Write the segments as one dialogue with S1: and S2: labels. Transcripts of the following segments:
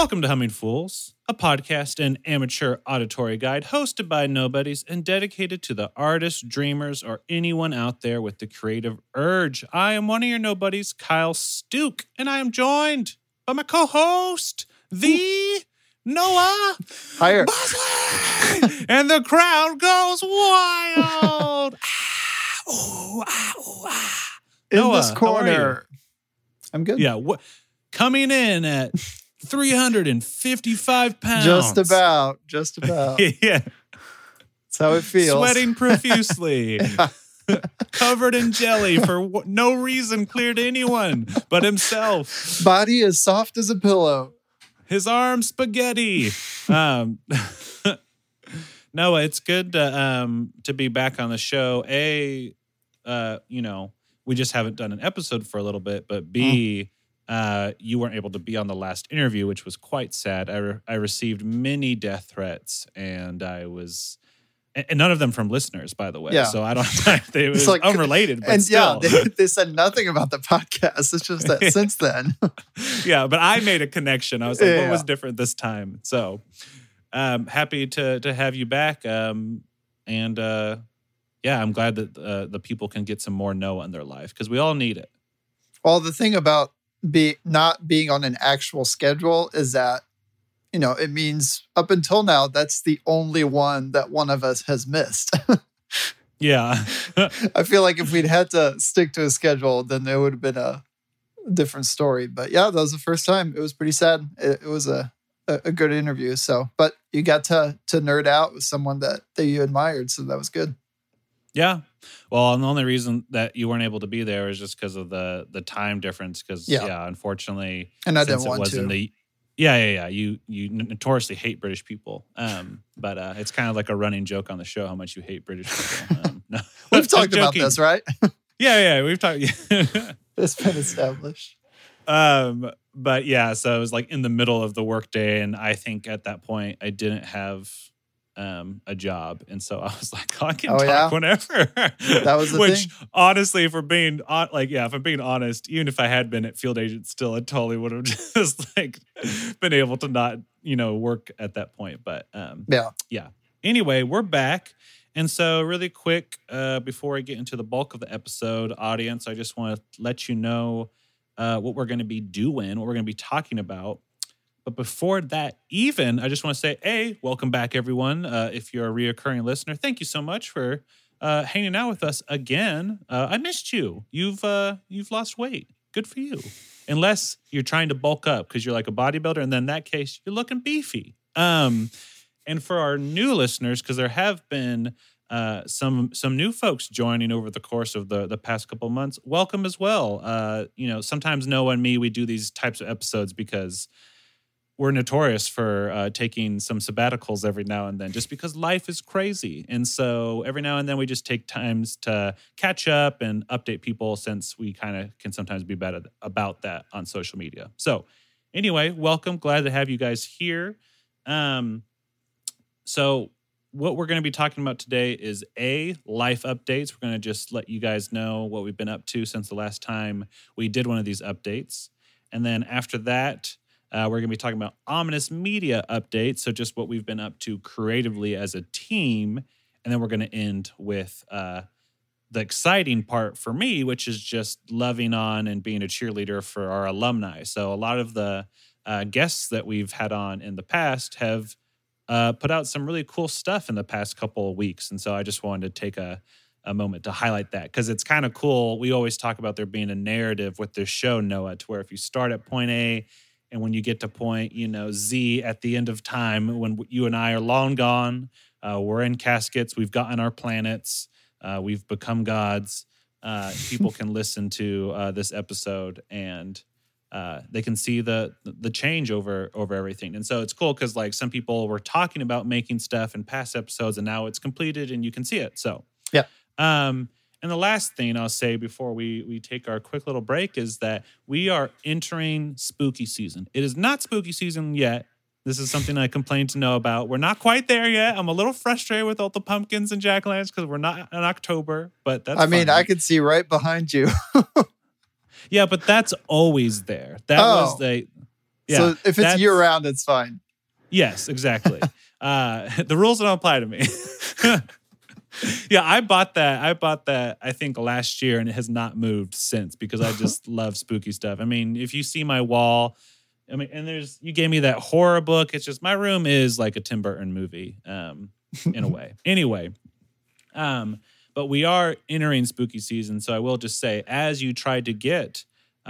S1: Welcome to Humming Fools, a podcast and amateur auditory guide hosted by nobodies and dedicated to the artists, dreamers, or anyone out there with the creative urge. I am one of your nobodies, Kyle Stuke, and I am joined by my co-host, the Noah
S2: Higher.
S1: Bosley! And the crowd goes wild.
S2: In
S1: Noah,
S2: this
S1: how are you?
S2: corner. I'm good.
S1: Yeah, coming in at 355 pounds.
S2: Just about.
S1: Yeah.
S2: That's how it feels.
S1: Sweating profusely. Covered in jelly for no reason clear to anyone but himself.
S2: Body as soft as a pillow.
S1: His arm spaghetti. Noah, it's good to be back on the show. A, we just haven't done an episode for a little bit, but B, you weren't able to be on the last interview, which was quite sad. I received many death threats, and I was, and none of them from listeners, by the way.
S2: Yeah.
S1: So I don't. It was
S2: like,
S1: unrelated, but
S2: and
S1: still.
S2: yeah, they said nothing about the podcast. It's just that since then.
S1: Yeah, but I made a connection. I was like,
S2: Yeah.
S1: what was different this time? So happy to have you back. I'm glad that the people can get some more Noah in their life because we all need it.
S2: Well, the thing about not being on an actual schedule is that, it means up until now, that's the only one that one of us has missed.
S1: Yeah.
S2: I feel like if we'd had to stick to a schedule, then there would have been a different story. But yeah, that was the first time. It was pretty sad. It was a good interview. So, but you got to nerd out with someone that you admired. So that was good.
S1: Yeah. Well, and the only reason that you weren't able to be there is just because of the time difference. Because, unfortunately,
S2: And I
S1: since
S2: didn't want to.
S1: You notoriously hate British people. But it's kind of like a running joke on the show how much you hate British people. No,
S2: We've talked about
S1: joking.
S2: this, right?
S1: Yeah, we've talked.
S2: It's been established.
S1: But yeah, so it was like in the middle of the workday, and I think at that point I didn't have a job, and so I was like, I can talk whenever.
S2: That was the
S1: which,
S2: thing.
S1: honestly, if I'm being honest, even if I had been at Field Agent still, I totally would have just like been able to not work at that point. But yeah. Anyway, we're back. And so really quick, before I get into the bulk of the episode, audience, I just want to let you know what we're going to be doing, what we're going to be talking about. But before that, I just want to say, A, welcome back, everyone. If you're a reoccurring listener, thank you so much for hanging out with us again. I missed you. You've lost weight. Good for you. Unless you're trying to bulk up because you're like a bodybuilder, and then in that case, you're looking beefy. And for our new listeners, because there have been some new folks joining over the course of the past couple of months, welcome as well. Sometimes Noah and me, we do these types of episodes because we're notorious for taking some sabbaticals every now and then just because life is crazy. And so every now and then we just take times to catch up and update people since we kind of can sometimes be bad about that on social media. So anyway, welcome. Glad to have you guys here. So what we're going to be talking about today is life updates. We're going to just let you guys know what we've been up to since the last time we did one of these updates. And then after that, we're going to be talking about ominous media updates. So just what we've been up to creatively as a team. And then we're going to end with the exciting part for me, which is just loving on and being a cheerleader for our alumni. So a lot of the guests that we've had on in the past have put out some really cool stuff in the past couple of weeks. And so I just wanted to take a moment to highlight that because it's kind of cool. We always talk about there being a narrative with this show, Noah, to where if you start at point A and when you get to point, Z at the end of time, when you and I are long gone, we're in caskets, we've gotten our planets, we've become gods, people can listen to this episode and they can see the change over everything. And so it's cool because like some people were talking about making stuff in past episodes and now it's completed and you can see it. So
S2: yeah.
S1: And the last thing I'll say before we take our quick little break is that we are entering spooky season. It is not spooky season yet. This is something I complained to Noah about. We're not quite there yet. I'm a little frustrated with all the pumpkins and jack-o'-lanterns because we're not in October, but that's fine.
S2: I could see right behind you.
S1: Yeah, but that's always there. That was the Yeah,
S2: so if it's year round, it's fine.
S1: Yes, exactly. The rules don't apply to me. Yeah, I bought that I think last year, and it has not moved since because I just love spooky stuff. I mean, if you see my wall, I mean, and you gave me that horror book. It's just my room is like a Tim Burton movie, in a way. Anyway, but we are entering spooky season, so I will just say, as you try to get,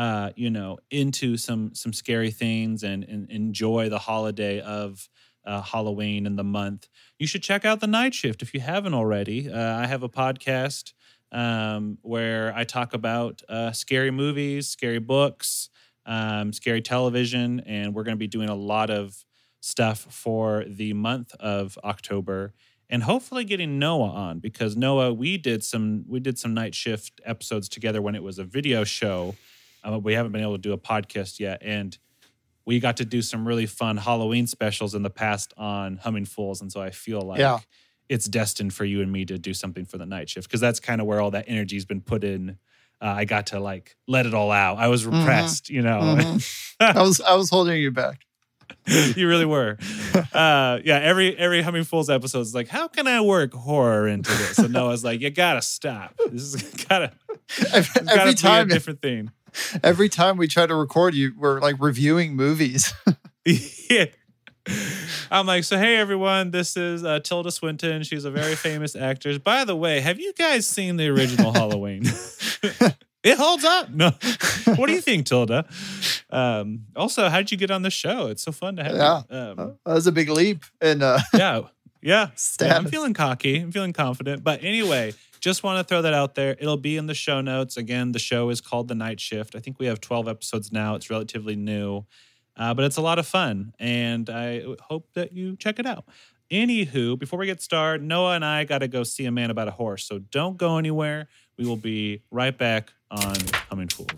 S1: into some scary things and enjoy the holiday of Halloween and the month, you should check out The Night Shift if you haven't already. I have a podcast where I talk about scary movies, scary books, scary television, and we're going to be doing a lot of stuff for the month of October, and hopefully getting Noah on, because Noah, we did some Night Shift episodes together when it was a video show. We haven't been able to do a podcast yet, and we got to do some really fun Halloween specials in the past on Humming Fools, and so I feel like it's destined for you and me to do something for The Night Shift, because that's kind of where all that energy's been put in. I got to like let it all out. I was repressed,
S2: Mm-hmm. I was holding you back.
S1: You really were. Every Humming Fools episode is like, how can I work horror into this? And Noah's like, you gotta stop. This is gotta be a different thing.
S2: Every time we try to record you, we're like reviewing movies.
S1: Yeah. I'm like, so hey everyone, this is Tilda Swinton. She's a very famous actress. By the way, have you guys seen the original Halloween? It holds up. No. What do you think, Tilda? Also, how'd you get on the show? It's so fun to have you.
S2: That was a big leap. And
S1: yeah. I'm feeling cocky. I'm feeling confident. But anyway, just want to throw that out there. It'll be in the show notes. Again, the show is called The Night Shift. I think we have 12 episodes now. It's relatively new. But it's a lot of fun, and I hope that you check it out. Anywho, before we get started, Noah and I got to go see A Man About a Horse, so don't go anywhere. We will be right back on Humming Fools.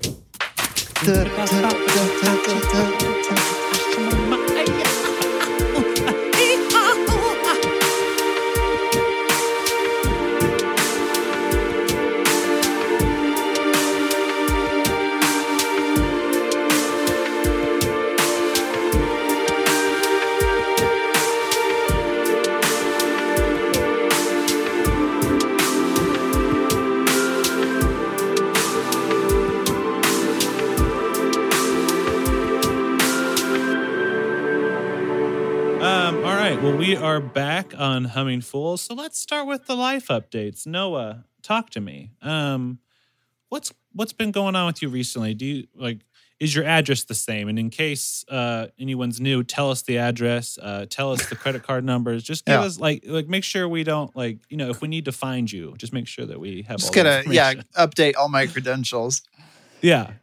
S1: Well, we are back on Humming Fools, so let's start with the life updates. Noah, talk to me. What's been going on with you recently? Is your address the same? And in case anyone's new, tell us the address. Tell us the credit card numbers. Just give us make sure we don't if we need to find you, just make sure that we have. Just gonna
S2: update all my credentials.
S1: Yeah.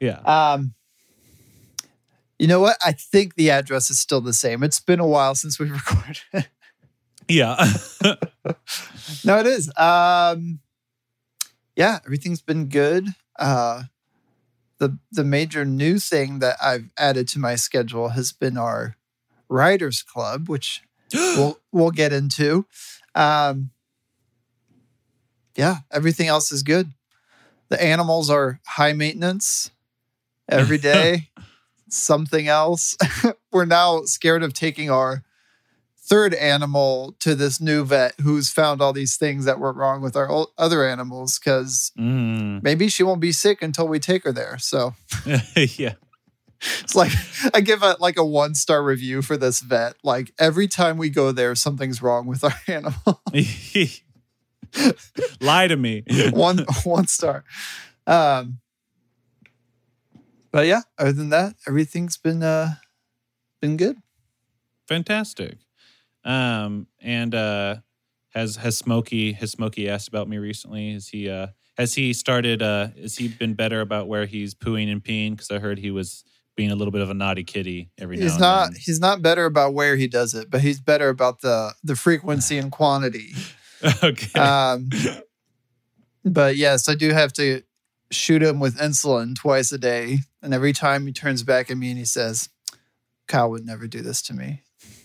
S2: You know what? I think the address is still the same. It's been a while since we recorded.
S1: Yeah.
S2: No, it is. Everything's been good. The major new thing that I've added to my schedule has been our Writers Club, which we'll get into. Everything else is good. The animals are high maintenance every day. Something else. We're now scared of taking our third animal to this new vet who's found all these things that were wrong with our other animals, because maybe she won't be sick until we take her there. So
S1: yeah,
S2: it's like I give a 1-star review for this vet. Like every time we go there, something's wrong with our animal.
S1: Lie to me.
S2: one star. But yeah, other than that, everything's been good.
S1: Fantastic. And has Smokey asked about me recently? Has he started? Has he been better about where he's pooing and peeing? Because I heard he was being a little bit of a naughty kitty every now and then.
S2: He's not better about where he does it, but he's better about the frequency and quantity.
S1: Okay.
S2: But yes, I do have to shoot him with insulin twice a day. And every time he turns back at me and he says, Kyle would never do this to me.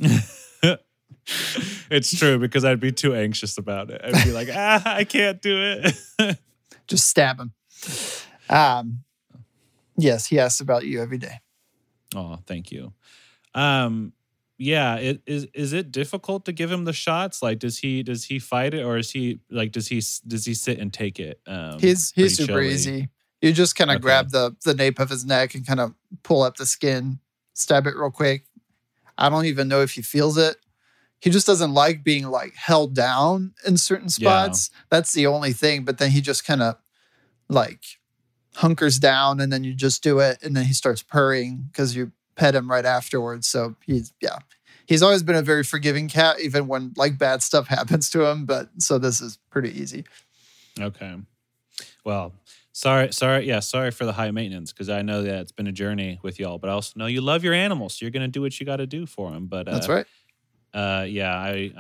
S1: It's true, because I'd be too anxious about it. I'd be like, I can't do it.
S2: Just stab him. Yes, he asks about you every day.
S1: Oh, thank you. Yeah, is it difficult to give him the shots? Like, does he fight it, or is he like does he sit and take it?
S2: He's super
S1: chilly?
S2: easy. You just kind of grab the nape of his neck and kind of pull up the skin, stab it real quick. I don't even know if he feels it. He just doesn't like being like held down in certain spots. Yeah. That's the only thing. But then he just kind of like hunkers down, and then you just do it, and then he starts purring because you pet him right afterwards. So he's always been a very forgiving cat, even when like bad stuff happens to him. But so this is pretty easy.
S1: Okay. Well, sorry for the high maintenance, because I know that it's been a journey with y'all, but I also know you love your animals, so you're going to do what you got to do for them. But
S2: that's right.
S1: Yeah,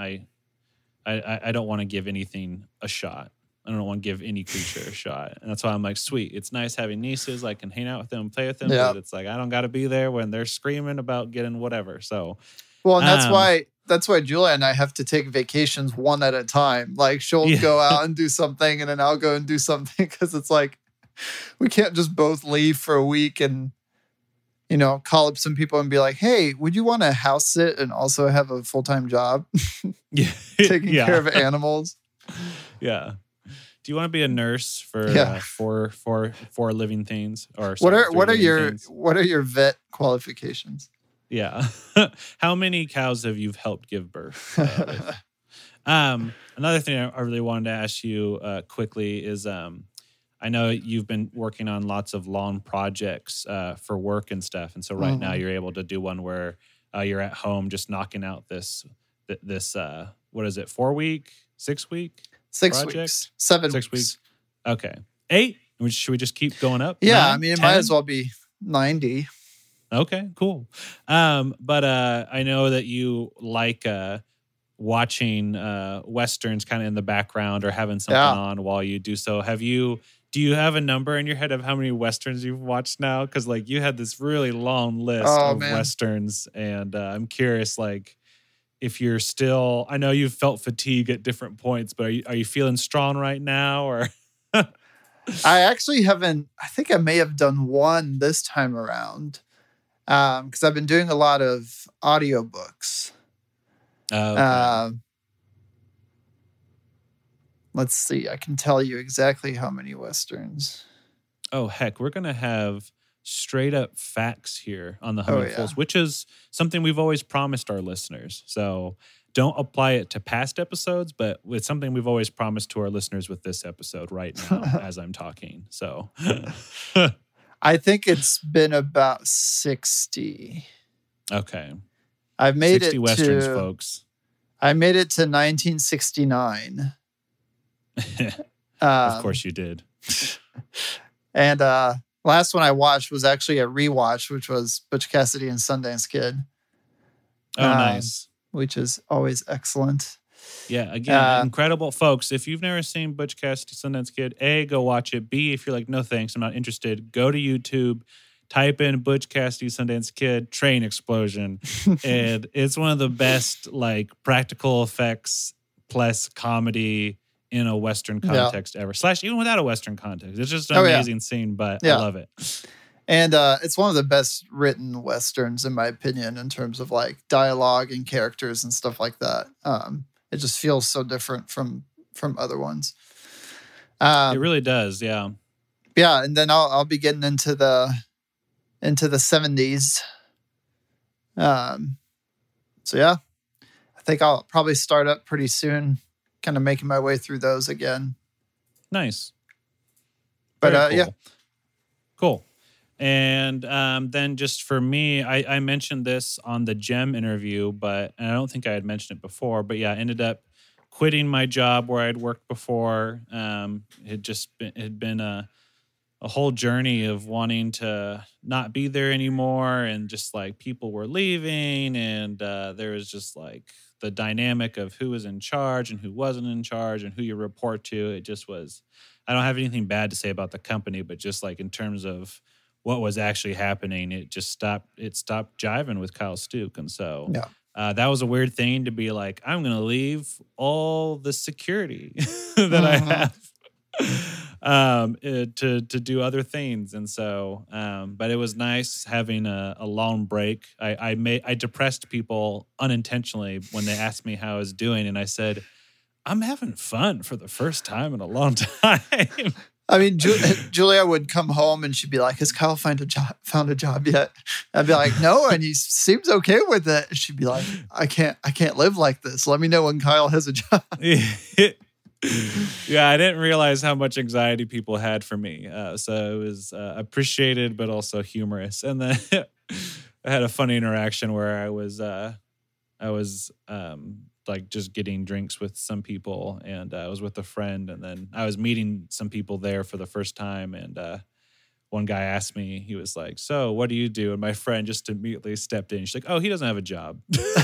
S1: I don't want to give anything a shot. I don't want to give any creature a shot. And that's why I'm like, sweet. It's nice having nieces. I can hang out with them, play with them. Yeah. But it's like, I don't got to be there when they're screaming about getting whatever. So,
S2: well, and that's why Julia and I have to take vacations one at a time. Like she'll go out and do something, and then I'll go and do something, because it's like, we can't just both leave for a week and, call up some people and be like, hey, would you want to house sit and also have a full-time job? Taking care of animals.
S1: Yeah. Do you want to be a nurse for four living things? Or
S2: what are your vet qualifications?
S1: Yeah. How many cows have you helped give birth? Another thing I really wanted to ask you quickly is, I know you've been working on lots of lawn projects for work and stuff. And so right now you're able to do one where you're at home just knocking out this what is it, 4 week, 6 week?
S2: 6
S1: project?
S2: Weeks. 7
S1: 6
S2: weeks.
S1: Okay. 8? Should we just keep going up?
S2: Yeah,
S1: 9,
S2: I mean, it
S1: 10?
S2: might as well be 90.
S1: Okay, cool. But I know that you like watching Westerns kind of in the background or having something on while you do so. Do you have a number in your head of how many Westerns you've watched now? Because like you had this really long list of Westerns, and I'm curious, like, if you're still, I know you've felt fatigue at different points, but are you feeling strong right now? Or
S2: I actually haven't. I think I may have done one this time around, because I've been doing a lot of audiobooks. Okay. Let's see. I can tell you exactly how many Westerns.
S1: Oh, heck. We're going to have straight up facts here on the Humming Fools, which is something we've always promised our listeners. So don't apply it to past episodes, but it's something we've always promised to our listeners with this episode right now as I'm talking. So
S2: I think it's been about 60.
S1: Okay.
S2: I've made
S1: 60 Westerns, folks.
S2: I made it to 1969.
S1: Of course you did.
S2: And last one I watched was actually a rewatch, which was Butch Cassidy and Sundance Kid.
S1: Oh, nice.
S2: Which is always excellent.
S1: Yeah, again, incredible. Folks, if you've never seen Butch Cassidy, Sundance Kid, A, go watch it. B, if you're like, no thanks, I'm not interested, go to YouTube, type in Butch Cassidy, Sundance Kid, train explosion. And it's one of the best, like, practical effects plus comedy in a Western context ever. / even without a Western context. It's just an amazing scene, but I love it.
S2: And it's one of the best written Westerns, in my opinion, in terms of like dialogue and characters and stuff like that. It just feels so different from other ones.
S1: It really does, yeah.
S2: Yeah, and then I'll be getting into the 70s. So yeah, I think I'll probably start up pretty soon, kind of making my way through those again.
S1: Nice.
S2: But cool. Yeah.
S1: Cool. And then just for me, I mentioned this on the Gem interview, and I don't think I had mentioned it before, but yeah, I ended up quitting my job where I'd worked before. It had been a whole journey of wanting to not be there anymore, and just like people were leaving, and there was just like the dynamic of who was in charge and who wasn't in charge and who you report to. It just was, I don't have anything bad to say about the company, but just like in terms of what was actually happening, it stopped jiving with Kyle Stuke. And so that was a weird thing to be like, I'm going to leave all the security that I to do other things. And so, but it was nice having a long break. I depressed people unintentionally when they asked me how I was doing, and I said, I'm having fun for the first time in a long time.
S2: I mean, Julia would come home and she'd be like, "Has Kyle found a job yet?" I'd be like, "No," and he seems okay with it. And she'd be like, I can't live like this. Let me know when Kyle has a job."
S1: Yeah, I didn't realize how much anxiety people had for me. So it was appreciated, but also humorous. And then I had a funny interaction where I was like just getting drinks with some people, and I was with a friend, and then I was meeting some people there for the first time, and one guy asked me, he was like, "So what do you do?" And my friend just immediately stepped in. She's like, "Oh, he doesn't have a job."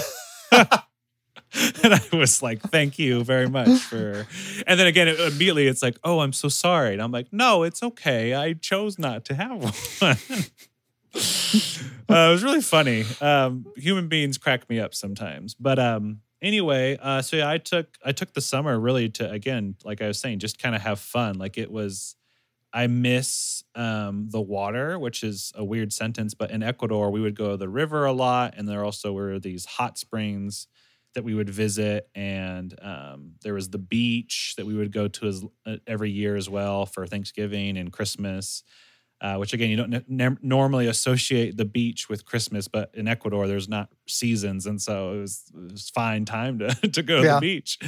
S1: And I was like, "Thank you very much for," and then again, immediately it's like, "Oh, I'm so sorry." And I'm like, "No, it's okay. I chose not to have one." It was really funny. Human beings crack me up sometimes. But anyway, so yeah, I took the summer really to, again, like I was saying, just kind of have fun. Like I miss the water, which is a weird sentence, but in Ecuador, we would go to the river a lot, and there also were these hot springs that we would visit, and there was the beach that we would go to every year as well for Thanksgiving and Christmas, which again, you don't normally associate the beach with Christmas, but in Ecuador, there's not seasons, and so it was fine time to go to the beach.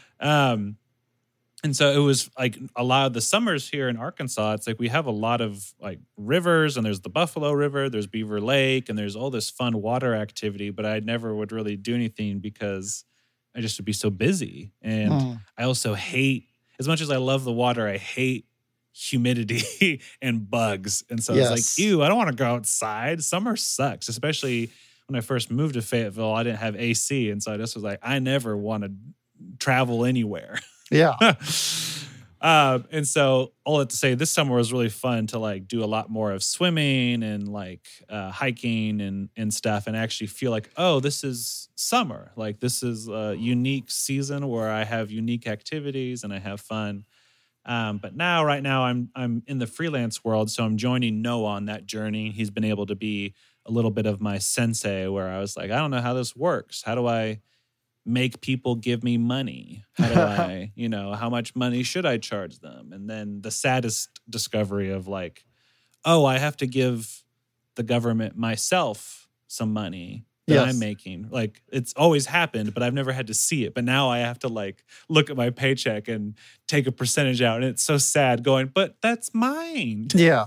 S1: And so it was like a lot of the summers here in Arkansas, it's like we have a lot of like rivers, and there's the Buffalo River, there's Beaver Lake, and there's all this fun water activity, but I never would really do anything because I just would be so busy. And I also hate, as much as I love the water, I hate humidity and bugs. And so it's like, ew, I don't want to go outside. Summer sucks, especially when I first moved to Fayetteville, I didn't have AC. And so I just was like, I never want to travel anywhere.
S2: Yeah.
S1: And so all that to say, this summer was really fun to like do a lot more of swimming and like hiking and stuff, and actually feel like, oh, this is summer. Like this is a unique season where I have unique activities and I have fun. But right now I'm in the freelance world, so I'm joining Noah on that journey. He's been able to be a little bit of my sensei, where I was like, I don't know how this works. How do I make people give me money? How do I, how much money should I charge them? And then the saddest discovery of like, oh, I have to give the government myself some money that I'm making. Like it's always happened, but I've never had to see it. But now I have to like look at my paycheck and take a percentage out. And it's so sad going, but that's mine.
S2: Yeah.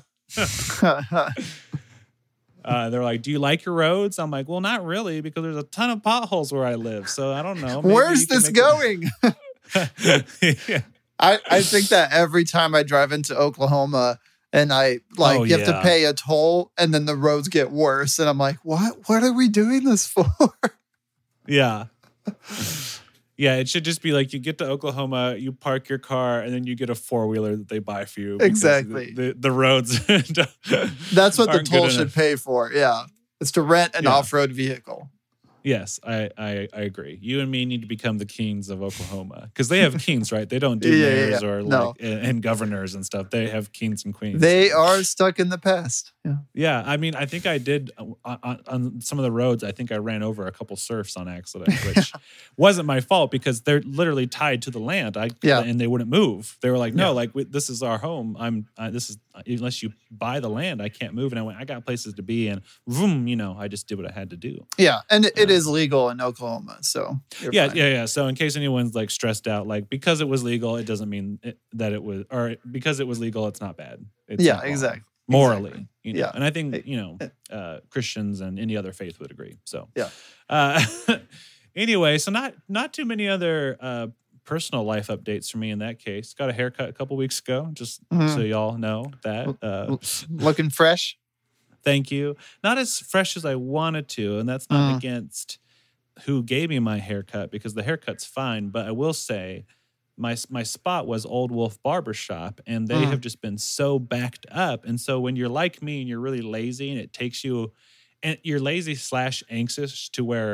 S1: They're like, do you like your roads? I'm like, well, not really, because there's a ton of potholes where I live. So I don't know.
S2: Where's this going?
S1: Yeah.
S2: I think that every time I drive into Oklahoma and I you have to pay a toll, and then the roads get worse. And I'm like, what are we doing this for?
S1: Yeah. Yeah, it should just be like you get to Oklahoma, you park your car, and then you get a 4-wheeler that they buy for you.
S2: Exactly.
S1: The roads.
S2: That's what the toll should pay for. Yeah. It's to rent an off-road vehicle.
S1: Yes, I agree. You and me need to become the kings of Oklahoma, because they have kings, right? They don't do mayors or and governors and stuff. They have kings and queens.
S2: They are stuck in the past. Yeah.
S1: Yeah, I mean, I think I did on some of the roads. I think I ran over a couple serfs on accident, which wasn't my fault because they're literally tied to the land. And they wouldn't move. They were like, "No, this is our home. Unless you buy the land, I can't move." And I went, "I got places to be," and vroom, I just did what I had to do.
S2: Yeah, and it is legal in Oklahoma, so
S1: yeah. So in case anyone's like stressed out, like because it was legal, it doesn't mean that it was, or because it was legal, it's not bad. It's not
S2: exactly.
S1: Morally, and I think Christians and any other faith would agree. So anyway, so not too many other personal life updates for me in that case. Got a haircut a couple weeks ago, just so y'all know that.
S2: Looking fresh.
S1: Thank you. Not as fresh as I wanted to, and that's not against who gave me my haircut, because the haircut's fine. But I will say, my spot was Old Wolf Barbershop, and they have just been so backed up. And so when you're like me and you're really lazy, and it takes you, and you're lazy / anxious to where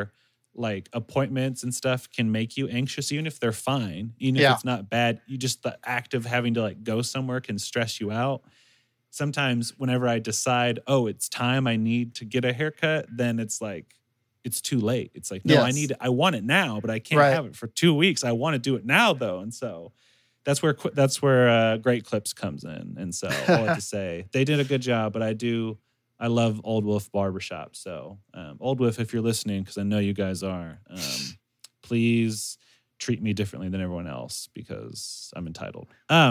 S1: like appointments and stuff can make you anxious, even if they're fine, even if it's not bad. You just, the act of having to like go somewhere can stress you out. Sometimes whenever I decide, oh, it's time, I need to get a haircut, then it's like, it's too late. It's like, no, I want it now, but I can't have it for 2 weeks. I want to do it now though. And so that's where Great Clips comes in. And so all I have to say, they did a good job, but I love Old Wolf Barbershop. So Old Wolf, if you're listening, because I know you guys are, please treat me differently than everyone else because I'm entitled.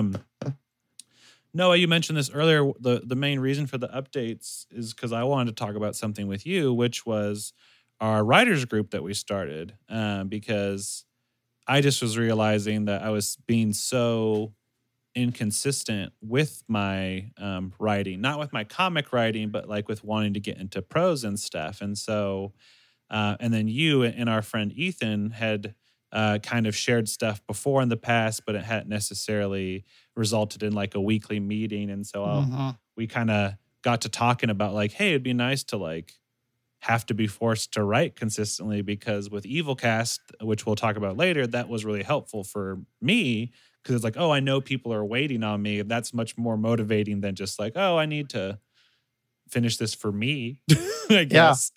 S1: Noah, you mentioned this earlier. The main reason for the updates is because I wanted to talk about something with you, which was our writers group that we started, because I just was realizing that I was being so inconsistent with my writing, not with my comic writing, but like with wanting to get into prose and stuff. And so, and then you and our friend Ethan had kind of shared stuff before in the past, but it hadn't necessarily resulted in like a weekly meeting. And so we kind of got to talking about like, hey, it'd be nice to like have to be forced to write consistently, because with Evilcast, which we'll talk about later, that was really helpful for me because it's like, oh, I know people are waiting on me. That's much more motivating than just like, oh, I need to finish this for me, I guess.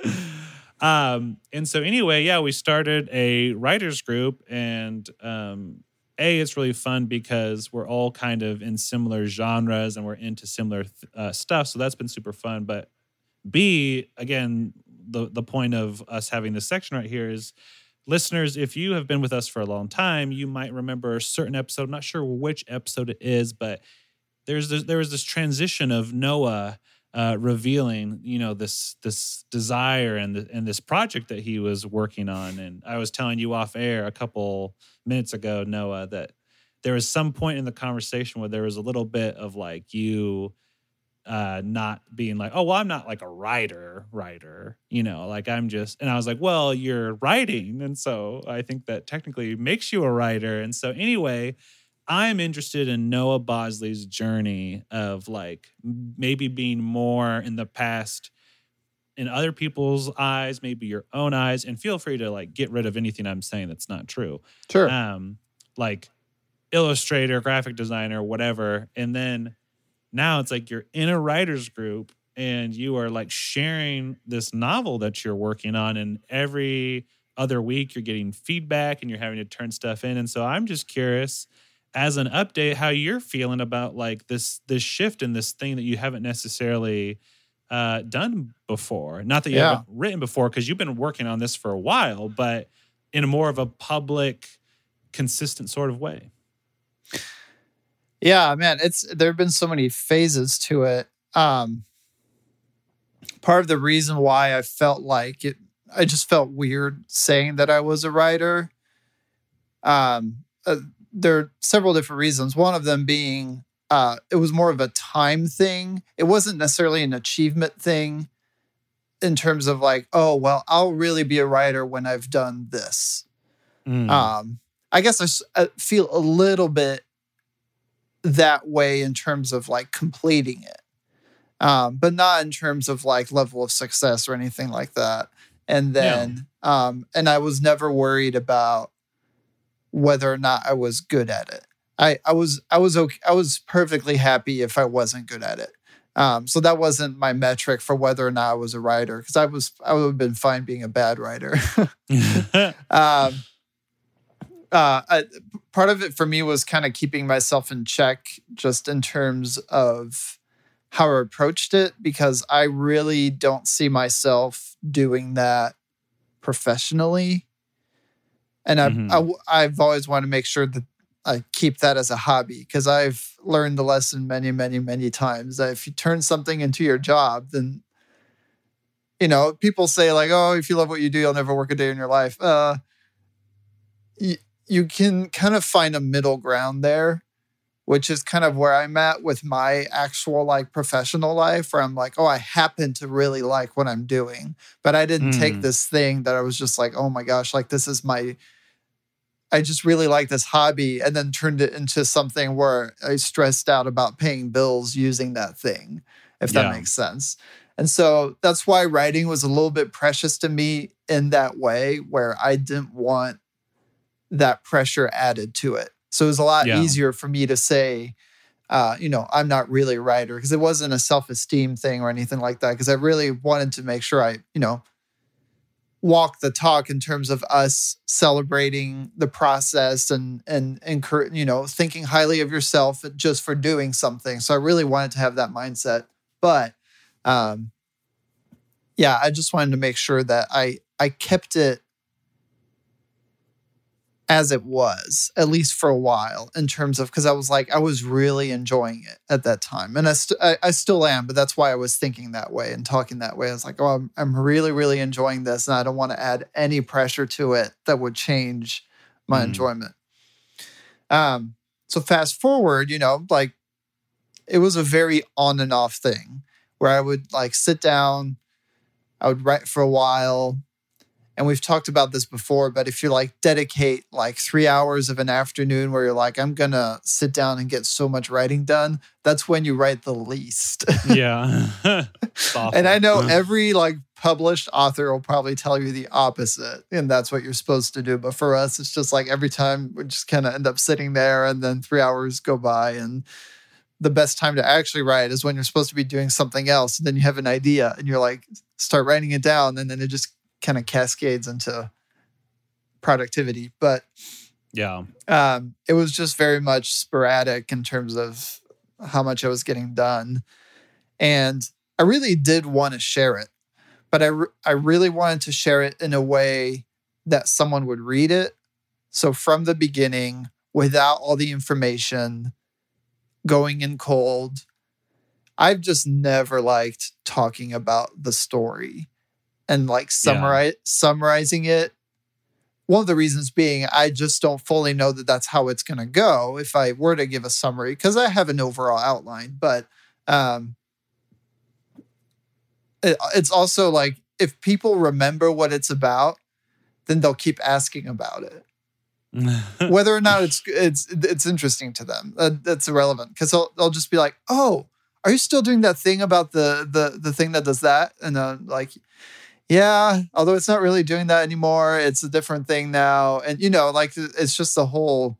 S1: And so anyway, we started a writers group, and it's really fun because we're all kind of in similar genres and we're into similar stuff. So that's been super fun. But B, again, the point of us having this section right here is, listeners, if you have been with us for a long time, you might remember a certain episode. I'm not sure which episode it is, but there was this transition of Noah revealing, this desire and this project that he was working on. And I was telling you off air a couple minutes ago, Noah, that there was some point in the conversation where there was a little bit of like you not being like, oh, well, I'm not like a writer, like I'm just, and I was like, well, you're writing. And so I think that technically makes you a writer. And so anyway, I'm interested in Noah Bosley's journey of like maybe being more in the past in other people's eyes, maybe your own eyes, and feel free to like get rid of anything I'm saying that's not true.
S2: Sure.
S1: Like illustrator, graphic designer, whatever. And then now it's like you're in a writer's group and you are like sharing this novel that you're working on, and every other week you're getting feedback and you're having to turn stuff in. And so I'm just curious, as an update, how you're feeling about like this shift and this thing that you haven't necessarily done before. Not that you haven't written before, because you've been working on this for a while, but in a more of a public, consistent sort of way.
S2: Yeah, man, there have been so many phases to it. Part of the reason why I felt like it, I just felt weird saying that I was a writer. There are several different reasons. One of them being it was more of a time thing. It wasn't necessarily an achievement thing in terms of like, oh, well, I'll really be a writer when I've done this. I guess I feel a little bit that way in terms of like completing it, but not in terms of like level of success or anything like that. And then, and I was never worried about whether or not I was good at it. I was okay. I was perfectly happy if I wasn't good at it. So that wasn't my metric for whether or not I was a writer, because I would have been fine being a bad writer. Part of it for me was kind of keeping myself in check, just in terms of how I approached it, because I really don't see myself doing that professionally. And I've always wanted to make sure that I keep that as a hobby, because I've learned the lesson many, many, many times that if you turn something into your job, then, people say like, oh, if you love what you do, you'll never work a day in your life. You can kind of find a middle ground there, which is kind of where I'm at with my actual like professional life, where I'm like, oh, I happen to really like what I'm doing, but I didn't take this thing that I was just like, oh my gosh, like this is I just really like this hobby, and then turned it into something where I stressed out about paying bills using that thing, if that makes sense. And so that's why writing was a little bit precious to me in that way, where I didn't want that pressure added to it. So it was a lot easier for me to say, I'm not really a writer, because it wasn't a self-esteem thing or anything like that. Because I really wanted to make sure I, walk the talk in terms of us celebrating the process and thinking highly of yourself just for doing something. So I really wanted to have that mindset. But I just wanted to make sure that I kept it as it was, at least for a while, in terms of, because I was really enjoying it at that time. And I still am, but that's why I was thinking that way and talking that way. I was like, oh, I'm really, really enjoying this, and I don't want to add any pressure to it that would change my enjoyment. So fast forward, it was a very on and off thing where I would sit down, I would write for a while. And we've talked about this before, but if you dedicate 3 hours of an afternoon where you're I'm going to sit down and get so much writing done, that's when you write the least.
S1: Yeah.
S2: And I know every published author will probably tell you the opposite, and that's what you're supposed to do. But for us, it's just every time we just kind of end up sitting there, and then 3 hours go by, and the best time to actually write is when you're supposed to be doing something else. And then you have an idea and you're start writing it down, and then it just kind of cascades into productivity. But it was just very much sporadic in terms of how much I was getting done. And I really did want to share it, but I really wanted to share it in a way that someone would read it. So from the beginning, without all the information, going in cold. I've just never liked talking about the story and summarizing it. One of the reasons being, I just don't fully know that that's how it's going to go if I were to give a summary, because I have an overall outline. But it's also if people remember what it's about, then they'll keep asking about it. Whether or not it's interesting to them, that's irrelevant, because they'll just be like, "Oh, are you still doing that thing about the thing that does that?" And yeah, although it's not really doing that anymore, it's a different thing now. And it's just the whole,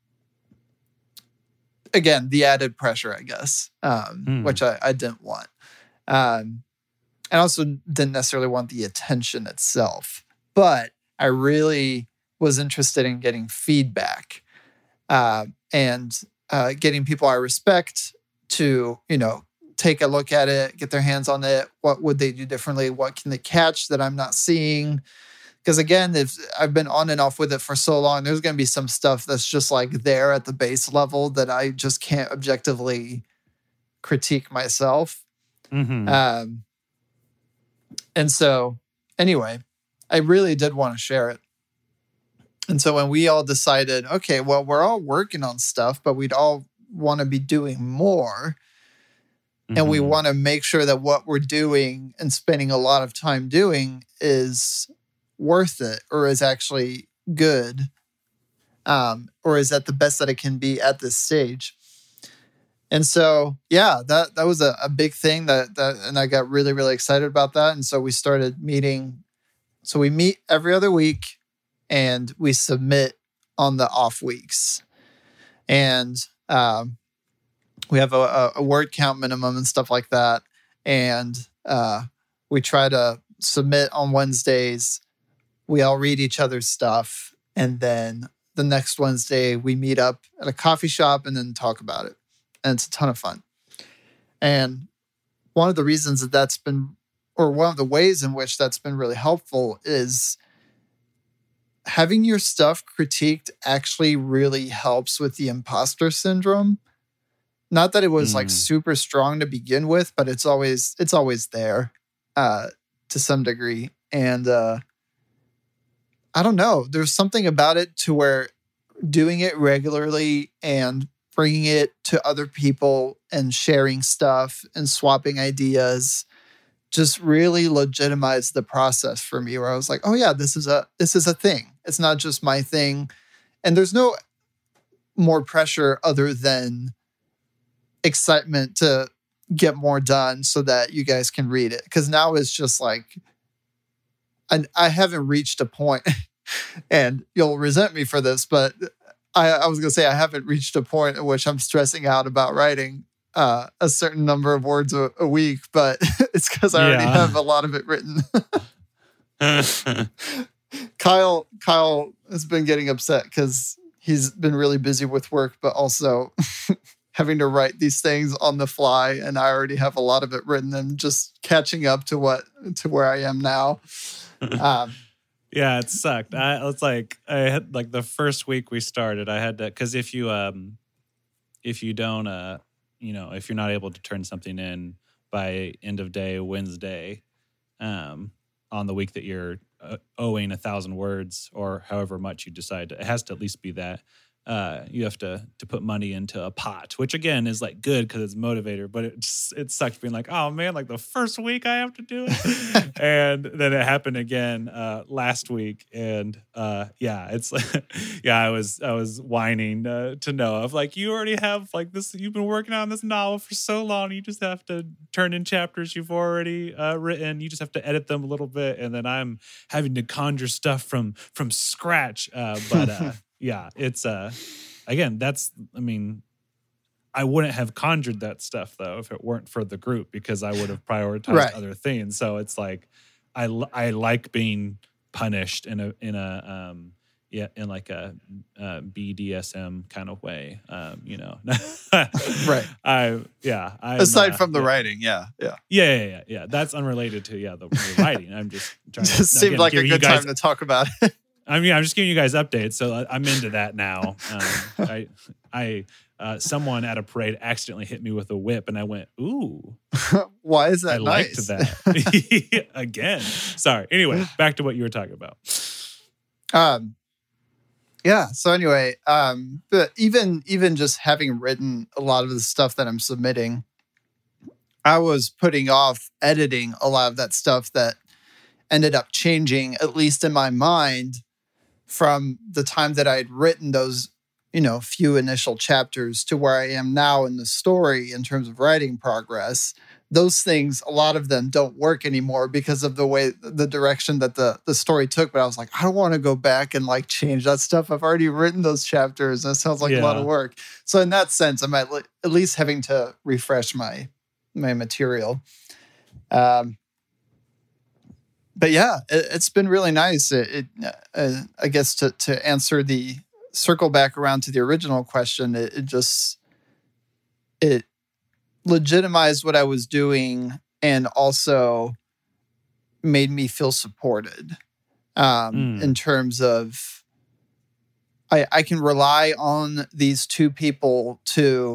S2: again, the added pressure, I guess, which I didn't want. And I also didn't necessarily want the attention itself, but I really was interested in getting feedback and getting people I respect to, take a look at it, get their hands on it. What would they do differently? What can they catch that I'm not seeing? Because again, if I've been on and off with it for so long, there's going to be some stuff that's just there at the base level that I just can't objectively critique myself. Mm-hmm. And so anyway, I really did want to share it. And so when we all decided, okay, well, we're all working on stuff, but we'd all want to be doing more. And we want to make sure that what we're doing and spending a lot of time doing is worth it, or is actually good, or is at the best that it can be at this stage. And so, that was a big thing that and I got really, really excited about that. And so we started meeting. So we meet every other week and we submit on the off weeks. And we have a word count minimum and stuff like that. And we try to submit on Wednesdays. We all read each other's stuff. And then the next Wednesday, we meet up at a coffee shop and then talk about it. And it's a ton of fun. And one of the reasons that's been, or one of the ways in which that's been really helpful, is having your stuff critiqued actually really helps with the imposter syndrome. Not that it was super strong to begin with, but it's always there to some degree. And I don't know, there's something about it to where doing it regularly and bringing it to other people and sharing stuff and swapping ideas just really legitimized the process for me, where I was like, oh yeah, this is a thing. It's not just my thing. And there's no more pressure other than excitement to get more done so that you guys can read it. Because now it's just like, I haven't reached a point, and you'll resent me for this, but I was going to say I haven't reached a point at which I'm stressing out about writing a certain number of words a week, but it's because I already have a lot of it written. Kyle has been getting upset because he's been really busy with work, but also having to write these things on the fly, and I already have a lot of it written and just catching up to where I am now.
S1: Yeah, it sucked. I had like the first week we started, I had to, because if you don't, if you're not able to turn something in by end of day Wednesday, on the week that you're owing 1,000 words or however much you decide, it has to at least be that. You have to put money into a pot, which again is like good because it's a motivator, but it sucks being like, oh man, like the first week I have to do it. And then it happened again last week. And it's I was whining to Noah of like, you already have like this, you've been working on this novel for so long, you just have to turn in chapters you've already written, you just have to edit them a little bit, and then I'm having to conjure stuff from scratch. Yeah, it's again, I wouldn't have conjured that stuff though if it weren't for the group, because I would have prioritized other things. So it's like I like being punished in a like a BDSM kind of way,
S2: right. Aside from the writing,
S1: yeah. That's unrelated to the writing. I'm just trying to
S2: seemed like a good time to talk about it.
S1: I'm just giving you guys updates, so I'm into that now. Someone at a parade accidentally hit me with a whip, and I went, "Ooh,
S2: why is that?"
S1: I liked that. Again, sorry. Anyway, back to what you were talking about.
S2: Yeah. So anyway, but even just having written a lot of the stuff that I'm submitting, I was putting off editing a lot of that stuff that ended up changing, at least in my mind, from the time that I had written those, few initial chapters to where I am now in the story in terms of writing progress. Those things, a lot of them don't work anymore because of the direction that the story took. But I was like, I don't want to go back and like change that stuff. I've already written those chapters. That sounds like a lot of work. So in that sense, I'm at least having to refresh my material. But yeah, it's been really nice. I guess to answer circle back around to the original question, it legitimized what I was doing and also made me feel supported in terms of I can rely on these two people to,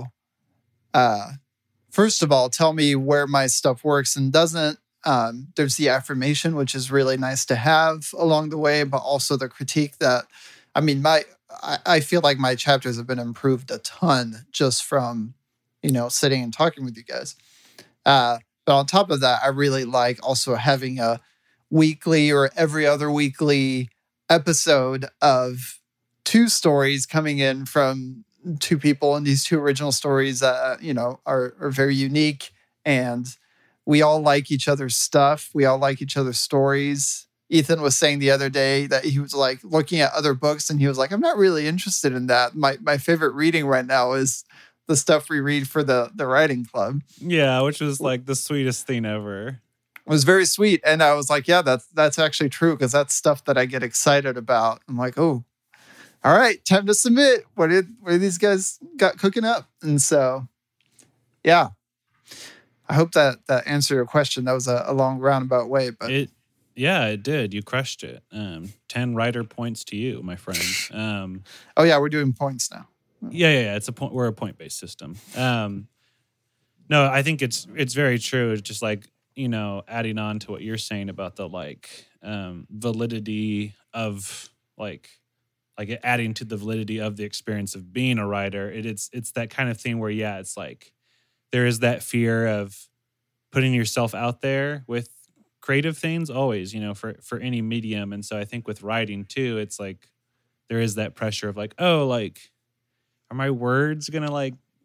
S2: first of all, tell me where my stuff works and doesn't. There's the affirmation, which is really nice to have along the way, but also the critique that, I feel like my chapters have been improved a ton just from, sitting and talking with you guys. But on top of that, I really like also having a weekly or every other weekly episode of two stories coming in from two people, and these two original stories, are very unique, and we all like each other's stuff. We all like each other's stories. Ethan was saying the other day that he was like looking at other books and he was like, I'm not really interested in that. My favorite reading right now is the stuff we read for the writing club.
S1: Yeah, which was like the sweetest thing ever.
S2: It was very sweet. And I was like, yeah, that's actually true, because that's stuff that I get excited about. I'm like, oh, all right, time to submit. What do these guys got cooking up? And so, yeah. I hope that answered your question. That was a long roundabout way, but
S1: it did. You crushed it. 10 writer points to you, my friend.
S2: Oh yeah, we're doing points now.
S1: Yeah. It's a point. We're a point-based system. No, I think it's very true. It's just like, adding on to what you're saying about the validity of like adding to the validity of the experience of being a writer. It's that kind of thing where it's like, there is that fear of putting yourself out there with creative things always, for any medium. And so I think with writing too, it's like there is that pressure of like, oh, like, are my words going to like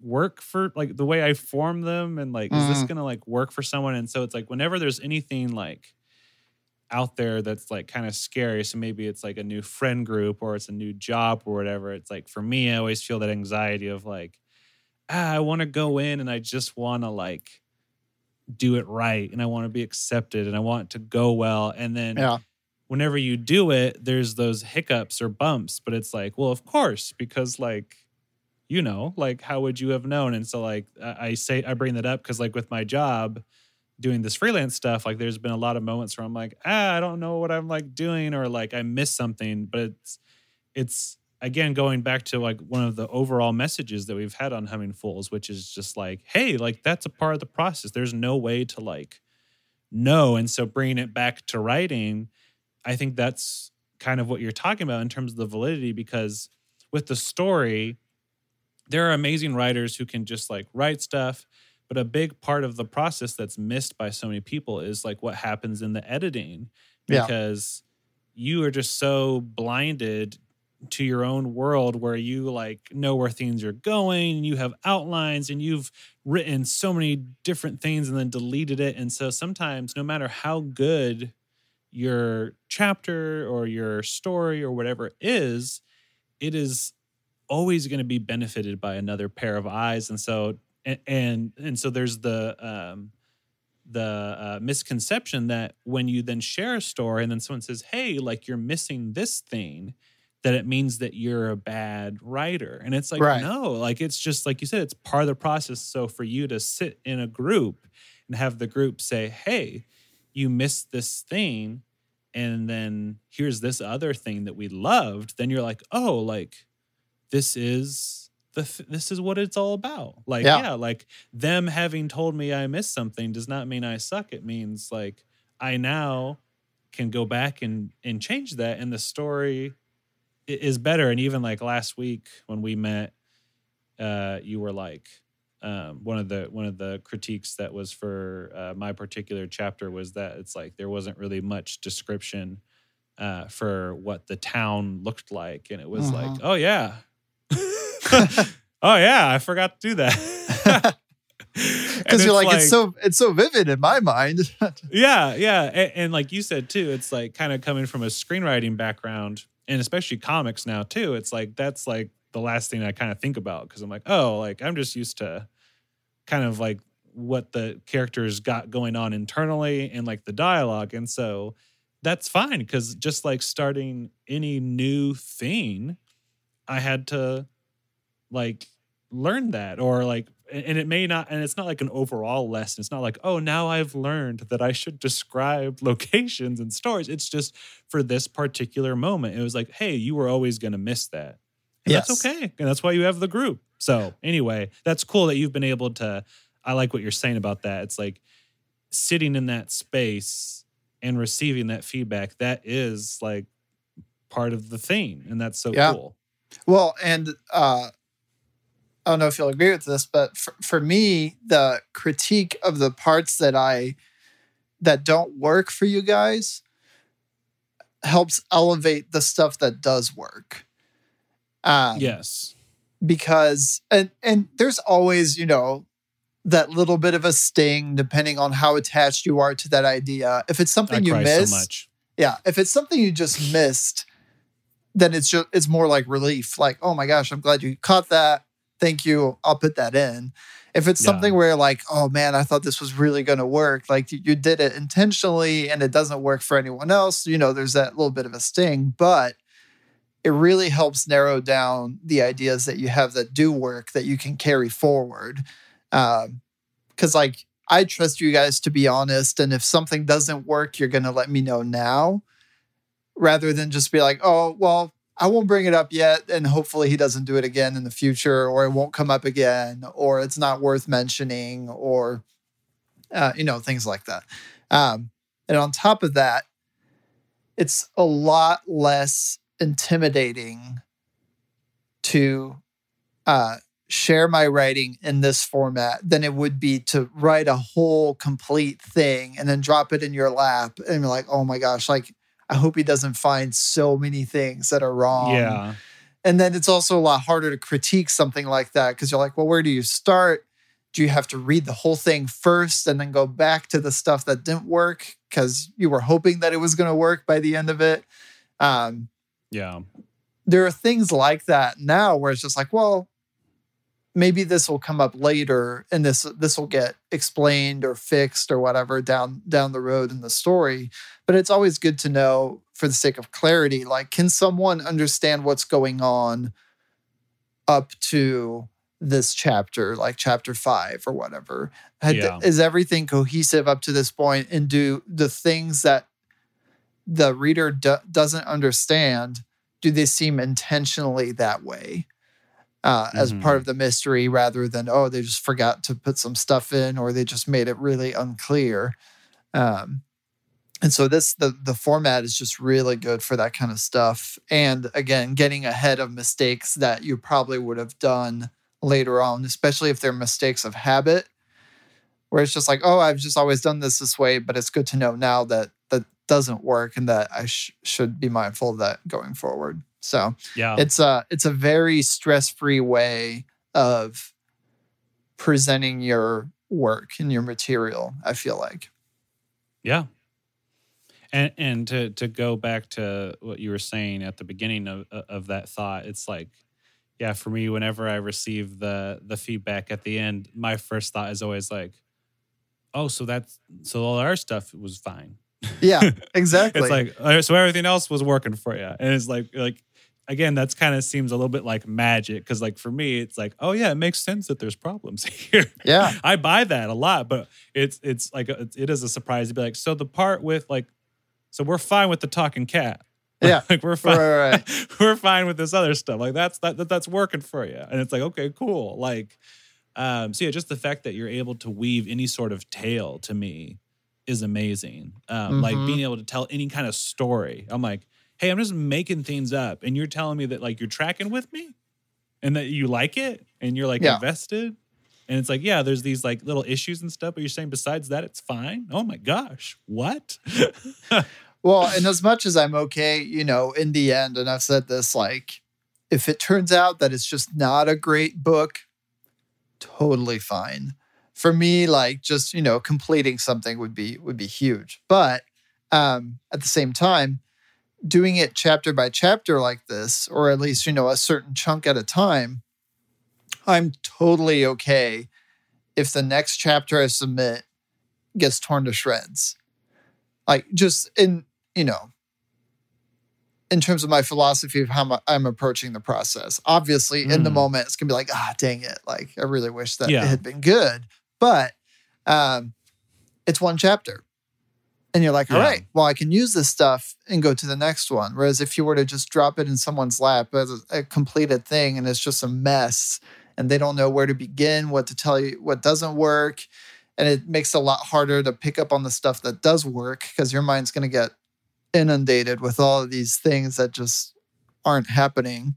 S1: work for like the way I form them, and like is this gonna like work for someone? And so it's like whenever there's anything like out there that's like kind of scary, so maybe it's like a new friend group or it's a new job or whatever, it's like for me I always feel that anxiety of like I want to go in and I just want to like do it right, and I want to be accepted, and I want it to go well, and then whenever you do it, there's those hiccups or bumps, but it's like, well, of course, because like, you know, like how would you have known? And so like I bring that up because like with my job doing this freelance stuff, like there's been a lot of moments where I'm like, I don't know what I'm like doing, or like I missed something, but it's again going back to like one of the overall messages that we've had on Humming Fools, which is just like, hey, like that's a part of the process. There's no way to like know. And so bringing it back to writing, I think that's kind of what you're talking about in terms of the validity, because with the story, there are amazing writers who can just like write stuff, but a big part of the process that's missed by so many people is like what happens in the editing, because you are just so blinded to your own world where you like know where things are going, and you have outlines, and you've written so many different things and then deleted it. And so sometimes no matter how good your chapter or your story or whatever it is always going to be benefited by another pair of eyes. And so and so there's the misconception that when you then share a story and then someone says, hey, like you're missing this thing, that it means that you're a bad writer. And it's like, no, like it's just like you said, it's part of the process. So for you to sit in a group and have the group say, hey, you missed this thing, and then here's this other thing that we loved, then you're like, oh, like this is what it's all about. Like, like them having told me I missed something does not mean I suck. It means like I now can go back and change that, and the story is better. And even like last week when we met, you were like, one of the critiques that was for my particular chapter was that it's like there wasn't really much description for what the town looked like, and it was like, oh yeah, oh yeah, I forgot to do that.
S2: Because you're like it's so vivid in my mind.
S1: yeah, and like you said too, it's like kind of coming from a screenwriting background, and especially comics now too. It's like that's like the last thing I kind of think about, because I'm like, oh, like I'm just used to kind of like what the characters got going on internally and like the dialogue. And so that's fine, because just like starting any new thing, I had to like learn that, or like, and it may not, and it's not like an overall lesson. It's not like, oh, now I've learned that I should describe locations and stories. It's just for this particular moment. It was like, hey, you were always going to miss that. And that's okay. And that's why you have the group. So anyway, that's cool that you've been able to, I like what you're saying about that. It's like sitting in that space and receiving that feedback. That is like part of the thing. And that's so cool.
S2: Well, and I don't know if you'll agree with this, but for me, the critique of the parts that don't work for you guys helps elevate the stuff that does work.
S1: Yes.
S2: Because, and there's always, you know, that little bit of a sting depending on how attached you are to that idea. If it's something you missed,
S1: so much.
S2: If it's something you just missed, then it's more like relief. Like, oh my gosh, I'm glad you caught that. Thank you. I'll put that in. If it's something where like, oh man, I thought this was really going to work. Like you did it intentionally and it doesn't work for anyone else. You know, there's that little bit of a sting, but it really helps narrow down the ideas that you have that do work that you can carry forward. Because like, I trust you guys to be honest. And if something doesn't work, you're going to let me know now, rather than just be like, oh, well, I won't bring it up yet, and hopefully he doesn't do it again in the future, or it won't come up again, or it's not worth mentioning, or, things like that. And on top of that, it's a lot less intimidating to share my writing in this format than it would be to write a whole complete thing and then drop it in your lap and you're like, oh my gosh, like, I hope he doesn't find so many things that are wrong.
S1: Yeah.
S2: And then it's also a lot harder to critique something like that because you're like, well, where do you start? Do you have to read the whole thing first and then go back to the stuff that didn't work because you were hoping that it was going to work by the end of it?
S1: Yeah.
S2: There are things like that now where it's just like, well, maybe this will come up later and this will get explained or fixed or whatever down the road in the story. But it's always good to know, for the sake of clarity, like, can someone understand what's going on up to this chapter, like chapter 5 or whatever? Is everything cohesive up to this point? And do the things that the reader doesn't understand, do they seem intentionally that way? As part of the mystery, rather than, oh, they just forgot to put some stuff in, or they just made it really unclear. And so the format is just really good for that kind of stuff. And again, getting ahead of mistakes that you probably would have done later on, especially if they're mistakes of habit, where it's just like, oh, I've just always done this way, but it's good to know now that that doesn't work and that I should be mindful of that going forward. So it's a very stress-free way of presenting your work and your material, I feel like.
S1: Yeah. And to go back to what you were saying at the beginning of that thought, it's like, yeah, for me, whenever I receive the feedback at the end, my first thought is always like, oh, so all our stuff was fine.
S2: Yeah, exactly.
S1: It's like, so everything else was working for you. And it's like again, that's kind of seems a little bit like magic. Cause like for me, it's like, oh yeah, it makes sense that there's problems here.
S2: Yeah.
S1: I buy that a lot, but it's like, it is a surprise to be like, so the part with like, so we're fine with the talking cat.
S2: Yeah.
S1: Like we're fine.
S2: Right.
S1: We're fine with this other stuff. Like that's working for you. And it's like, okay, cool. Like, so yeah, just the fact that you're able to weave any sort of tale to me is amazing. Like being able to tell any kind of story. I'm like, hey, I'm just making things up. And you're telling me that like you're tracking with me and that you like it and you're like invested. And it's like, yeah, there's these like little issues and stuff, but you're saying besides that, it's fine. Oh my gosh, what?
S2: Well, and as much as I'm okay, in the end, and I've said this, like, if it turns out that it's just not a great book, totally fine. For me, like, just, completing something would be huge. But at the same time, doing it chapter by chapter like this, or at least, a certain chunk at a time, I'm totally okay if the next chapter I submit gets torn to shreds. Like, just in terms of my philosophy of how I'm approaching the process. Obviously, in the moment, it's going to be like, dang it. Like, I really wish that it had been good. But it's one chapter. And you're like, all right, well, I can use this stuff and go to the next one. Whereas if you were to just drop it in someone's lap as a completed thing and it's just a mess and they don't know where to begin, what to tell you, what doesn't work, and it makes it a lot harder to pick up on the stuff that does work because your mind's going to get inundated with all of these things that just aren't happening.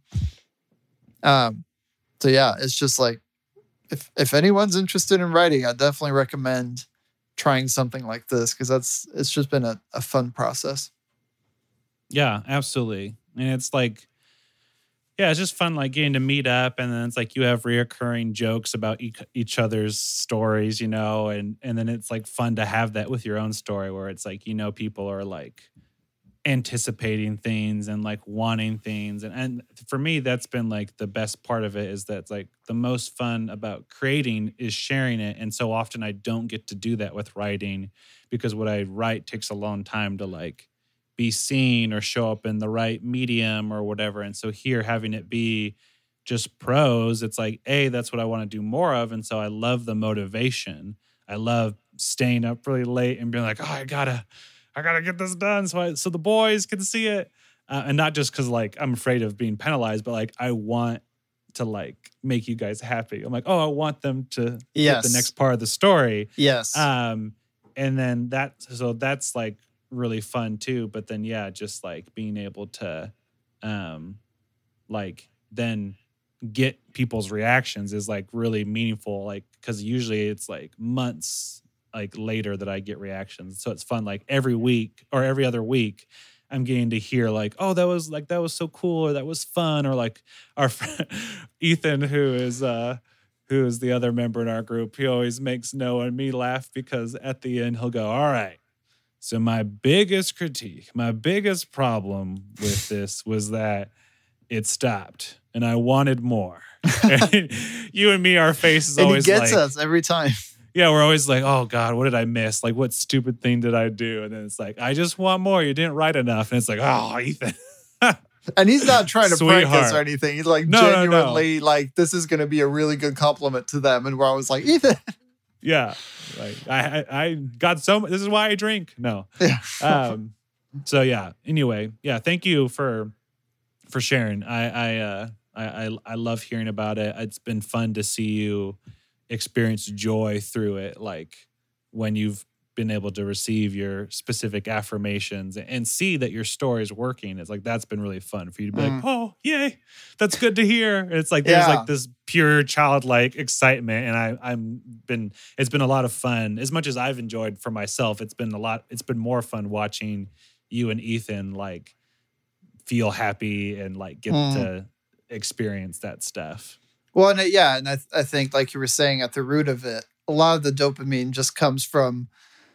S2: So yeah, it's just like, if anyone's interested in writing, I definitely recommend trying something like this because it's just been a fun process.
S1: Yeah, absolutely. And it's like, yeah, it's just fun, like getting to meet up, and then it's like you have reoccurring jokes about each other's stories, and then it's like fun to have that with your own story where it's like, people are like anticipating things and like wanting things. And for me, that's been like the best part of it, is that it's like the most fun about creating is sharing it. And so often I don't get to do that with writing because what I write takes a long time to like be seen or show up in the right medium or whatever. And so here, having it be just prose, it's like, that's what I want to do more of. And so I love the motivation. I love staying up really late and being like, I gotta get this done so the boys can see it. And not just because like I'm afraid of being penalized, but like I want to like make you guys happy. I'm like, I want them to get the next part of the story.
S2: Yes.
S1: And then that's like really fun too. But then just like being able to like then get people's reactions is like really meaningful. Like, because usually it's like months like later that I get reactions. So it's fun like every week or every other week I'm getting to hear like, oh, that was so cool, or that was fun, or like our friend Ethan, who is the other member in our group, he always makes Noah and me laugh because at the end he'll go, all right, so my biggest critique, my biggest problem with this was that it stopped and I wanted more. And you and me, our face is always
S2: like... And he gets us every time.
S1: Yeah, we're always like, oh God, what did I miss? Like, what stupid thing did I do? And then it's like, I just want more. You didn't write enough. And it's like, oh, Ethan.
S2: And he's not trying to prank us or anything. He's like genuinely like, this is going to be a really good compliment to them. And we're always like, Ethan.
S1: Yeah. Like I got so much. This is why I drink. No.
S2: Yeah.
S1: So yeah. Anyway, yeah. Thank you for sharing. I love hearing about it. It's been fun to see you experience joy through it, like when you've been able to receive your specific affirmations and see that your story is working. It's like, that's been really fun for you to be like, oh, yay, that's good to hear. It's like, there's like this pure childlike excitement. And it's been a lot of fun. As much as I've enjoyed for myself, it's been more fun watching you and Ethan like feel happy and like get to experience that stuff.
S2: Well, and I think, like you were saying, at the root of it, a lot of the dopamine just comes from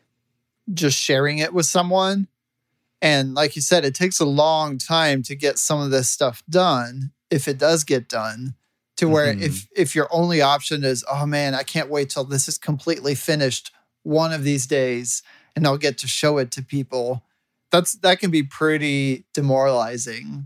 S2: just sharing it with someone. And like you said, it takes a long time to get some of this stuff done, if it does get done, to where if your only option is, oh man, I can't wait till this is completely finished one of these days and I'll get to show it to people, that can be pretty demoralizing.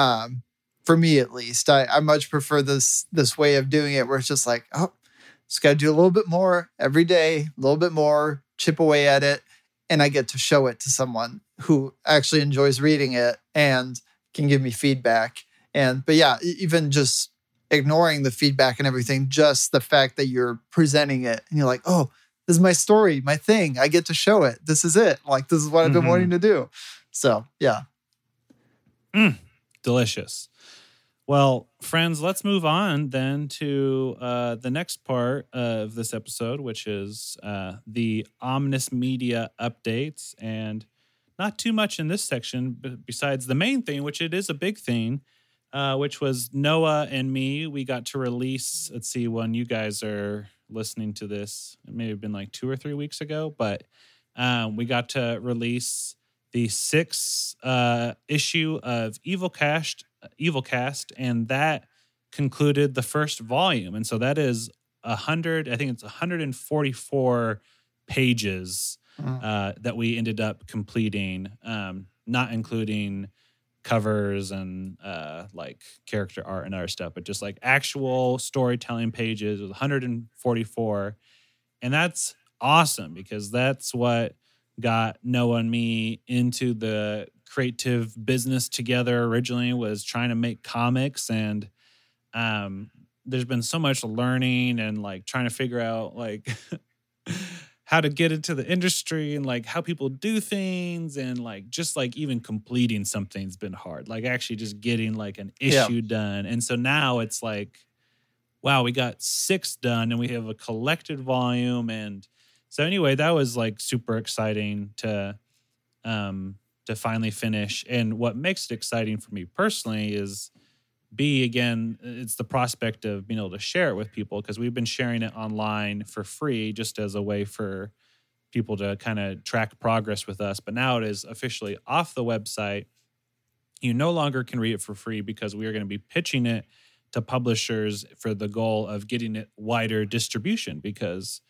S2: For me, at least, I much prefer this way of doing it, where it's just like, oh, just got to do a little bit more every day, a little bit more, chip away at it, and I get to show it to someone who actually enjoys reading it and can give me feedback. But yeah, even just ignoring the feedback and everything, just the fact that you're presenting it and you're like, oh, this is my story, my thing. I get to show it. This is it. Like, this is what I've been wanting to do. So yeah.
S1: Delicious. Well, friends, let's move on then to the next part of this episode, which is the Omnis Media updates. And not too much in this section, but besides the main thing, which it is a big thing, which was Noah and me. We got to release, let's see, when you guys are listening to this, it may have been like 2 or 3 weeks ago, but we got to release the 6th issue of Evilcast, and that concluded the first volume. And so that is 144 pages that we ended up completing, not including covers and like character art and other stuff, but just like actual storytelling pages. It was 144. And that's awesome, because that's what got Noah and me into the creative business together originally, was trying to make comics. And there's been so much learning and like trying to figure out like how to get into the industry and like how people do things, and like just like even completing something's been hard, like actually just getting like an issue done. And so now it's like, wow, we got 6 done and we have a collected volume. And so anyway, that was like super exciting to finally finish. And what makes it exciting for me personally is again, it's the prospect of being able to share it with people, because we've been sharing it online for free just as a way for people to kind of track progress with us. But now it is officially off the website. You no longer can read it for free, because we are going to be pitching it to publishers for the goal of getting it wider distribution, because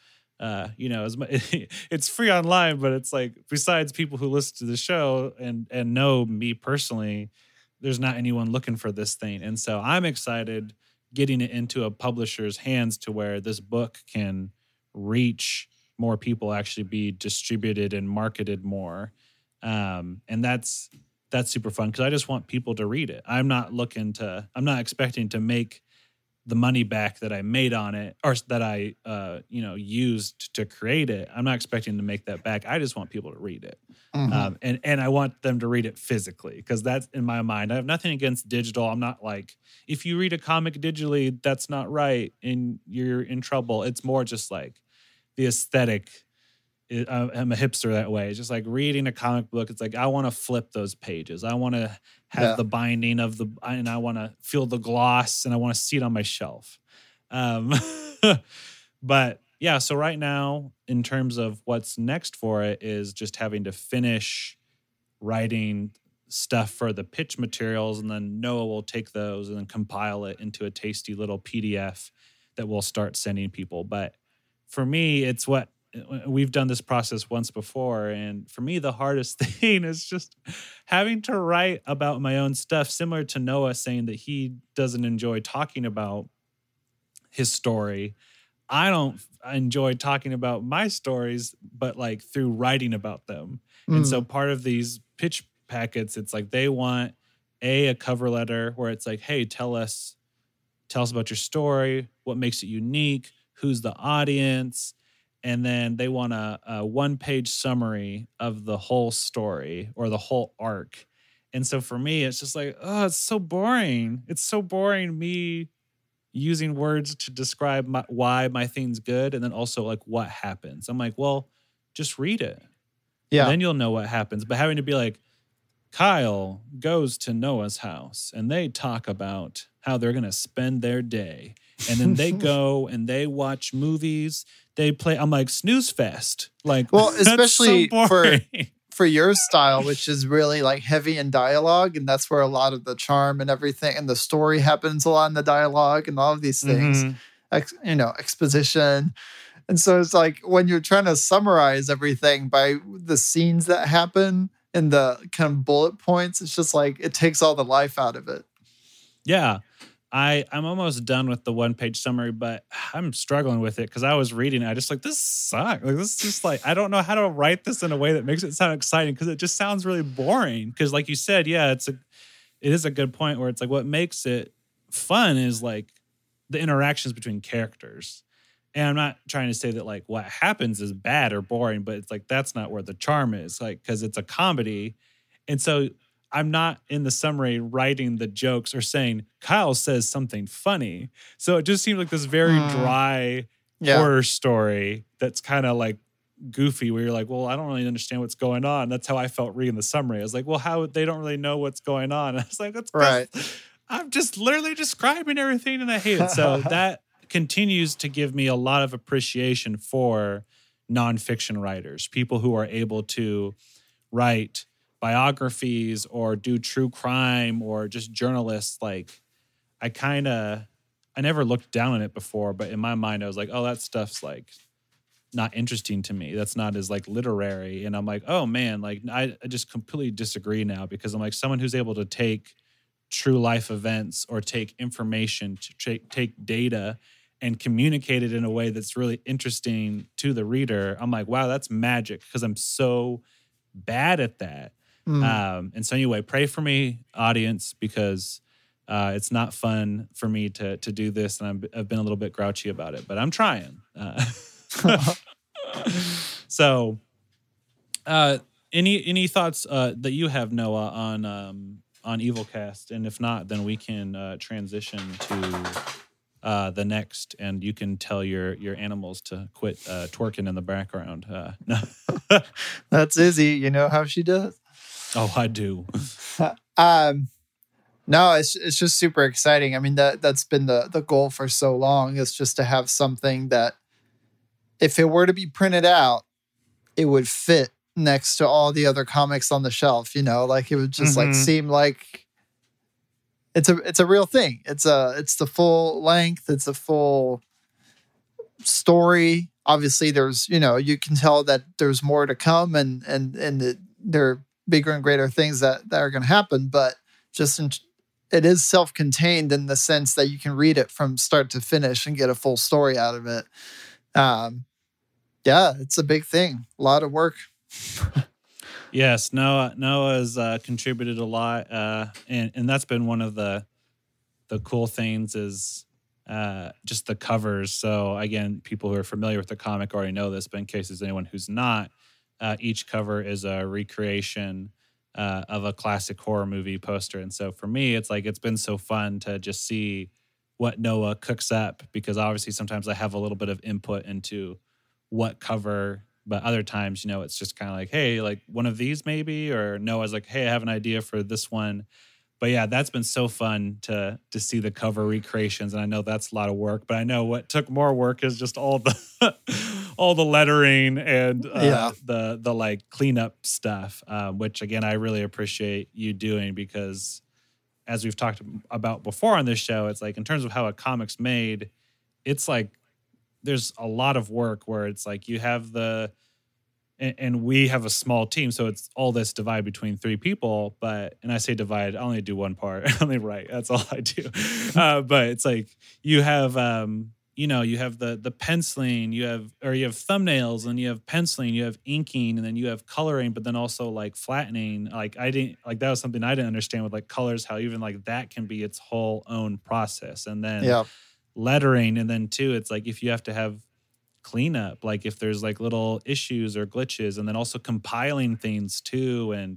S1: it's free online, but it's like, besides people who listen to the show and know me personally, there's not anyone looking for this thing. And so I'm excited getting it into a publisher's hands to where this book can reach more people, actually be distributed and marketed more. And that's super fun, because I just want people to read it. I'm not expecting to make the money back that I made on it, or that I, used to create it. I'm not expecting to make that back. I just want people to read it. And I want them to read it physically, because that's, in my mind, I have nothing against digital. I'm not like, if you read a comic digitally, that's not right and you're in trouble. It's more just like the aesthetic I'm a hipster that way. It's just like reading a comic book. It's like I want to flip those pages. I want to have the binding of and I want to feel the gloss, and I want to see it on my shelf. But yeah, so right now, in terms of what's next for it, is just having to finish writing stuff for the pitch materials, and then Noah will take those and then compile it into a tasty little PDF that we'll start sending people. But for me, it's what we've done this process once before, and for me, the hardest thing is just having to write about my own stuff, similar to Noah saying that he doesn't enjoy talking about his story. I don't enjoy talking about my stories, but like through writing about them. And so part of these pitch packets, it's like they want a cover letter where it's like, hey, tell us about your story, what makes it unique, who's the audience. And then they want a 1-page summary of the whole story or the whole arc. And so for me, it's just like, oh, it's so boring. It's so boring me using words to describe why my thing's good, and then also like what happens. I'm like, well, just read it. Yeah. Then you'll know what happens. But having to be like, Kyle goes to Noah's house and they talk about how they're going to spend their day. And then they go and they watch movies. They play. I'm like, snooze fest. Like,
S2: well, especially so for your style, which is really like heavy in dialogue. And that's where a lot of the charm and everything and the story happens a lot in the dialogue and all of these things, exposition. And so it's like when you're trying to summarize everything by the scenes that happen and the kind of bullet points, it's just like it takes all the life out of it.
S1: Yeah. I'm almost done with the 1-page summary, but I'm struggling with it because I was reading it. I just like, this sucks. Like, this is just like, I don't know how to write this in a way that makes it sound exciting because it just sounds really boring. Because like you said, yeah, it is a good point where it's like what makes it fun is like the interactions between characters. And I'm not trying to say that like what happens is bad or boring, but it's like that's not where the charm is, like because it's a comedy. And so I'm not in the summary writing the jokes or saying Kyle says something funny. So it just seems like this very dry horror story that's kind of like goofy where you're like, well, I don't really understand what's going on. That's how I felt reading the summary. I was like, well, how they don't really know what's going on. And I was like, that's right. I'm just literally describing everything and I hate it. So that continues to give me a lot of appreciation for nonfiction writers, people who are able to write biographies or do true crime or just journalists. Like I never looked down on it before, but in my mind I was like, oh, that stuff's like not interesting to me. That's not as like literary. And I'm like, oh man, like I just completely disagree now because I'm like someone who's able to take true life events or take information, to take data and communicate it in a way that's really interesting to the reader. I'm like, wow, that's magic because I'm so bad at that. And so anyway, pray for me, audience, because it's not fun for me to do this. And I've been a little bit grouchy about it, but I'm trying. So any thoughts that you have, Noah, on Evilcast? And if not, then we can transition to the next, and you can tell your animals to quit twerking in the background. No.
S2: That's Izzy. You know how she does.
S1: Oh, I do.
S2: No, it's just super exciting. I mean, that's been the goal for so long, is just to have something that if it were to be printed out, it would fit next to all the other comics on the shelf, like it would just like seem like it's a real thing. It's the full length, it's a full story. Obviously there's, you can tell that there's more to come and there are bigger and greater things that are going to happen, but it is self-contained in the sense that you can read it from start to finish and get a full story out of it. Yeah, it's a big thing. A lot of work.
S1: Yes, Noah's contributed a lot, and that's been one of the cool things is just the covers. So again, people who are familiar with the comic already know this, but in case there's anyone who's not, each cover is a recreation of a classic horror movie poster. And so for me, it's like it's been so fun to just see what Noah cooks up, because obviously sometimes I have a little bit of input into what cover But other times, it's just kind of like, hey, like one of these maybe, or no, I was like, hey, I have an idea for this one. But yeah, that's been so fun to see the cover recreations, and I know that's a lot of work. But I know what took more work is just all the all the lettering and the like cleanup stuff, which again I really appreciate you doing, because as we've talked about before on this show, it's like in terms of how a comic's made, it's like there's a lot of work where it's like you have and we have a small team, so it's all this divide between 3 people. And I say divide, I only do one part. I only write. That's all I do. But it's like you have, you have the penciling, you have thumbnails, and you have penciling, you have inking, and then you have coloring, but then also like flattening. Like that was something I didn't understand with like colors, how even like that can be its whole own process. And then lettering, and then too, it's like if you have to have cleanup, like if there's like little issues or glitches, and then also compiling things too, and